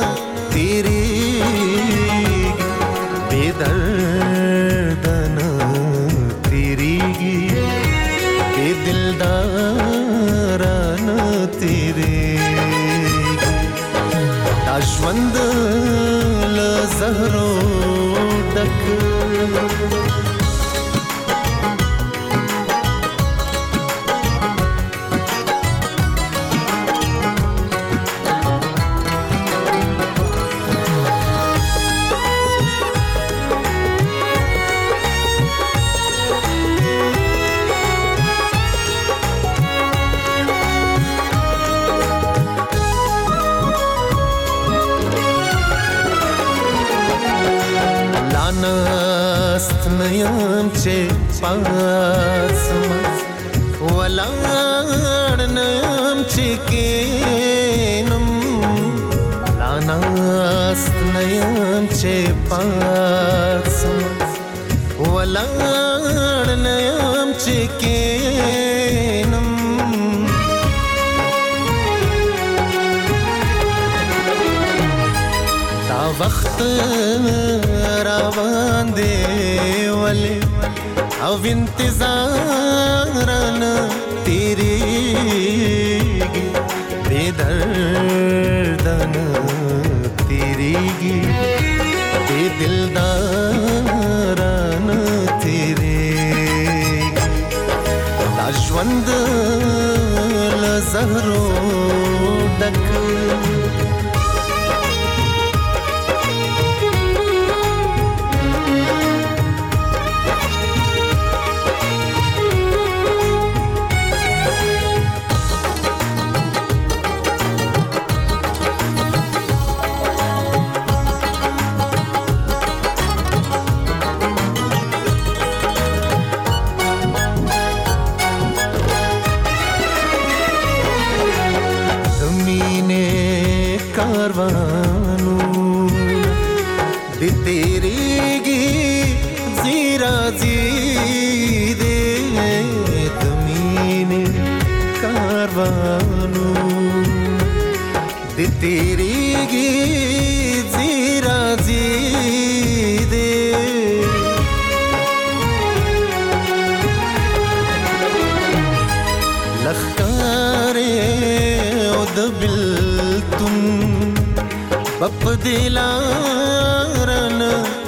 تیریږي بې درده نه تیریږي بې دلداره نه تیریږي دا ژوند له زهرو ډک ناست نیم چه پاسم ولار نیم چه کینم ناست نیم چه پاسم ولار نیم چه کینم تا وقت روان دی ولی او انتظارنا تیریږي بے دردنا تیریږي بے دلدارنا تیریږي دا ژوند له زهرو ډک کاروانو دی تیریږي زیرا زیدې د مینې کاروانو دی تیریږي زیرا زیدې لخکارې او د بلتون بپ دلارن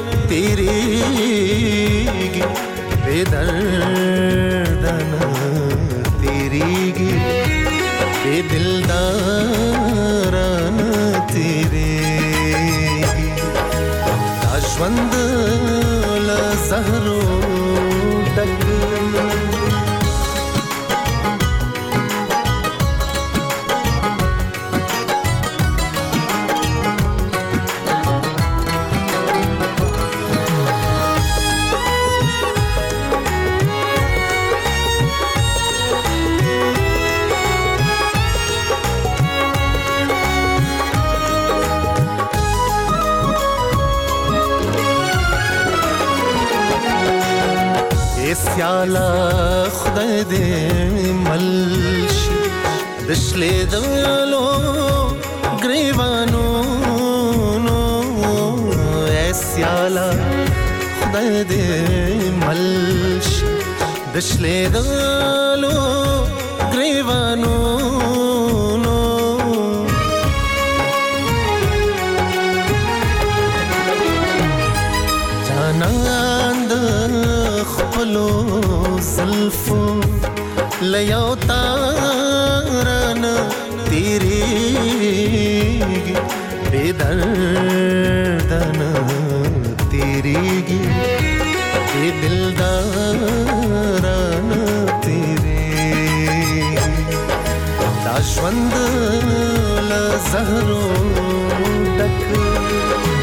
تیریږي بے دردن تیریږي بے دلدارن تیریږي دا ژوند له زهرو ډک سیالا خدای دې ملشي د شلې دلو ګریوانو نو سیالا خدای دې ملشي د شلې دلو ګریوانو نو جانان د خپلو زلفو لیو تارن تیریږي بے دردن تیریږي بے دلدارن تیریږي دا ژوند زهرو ډک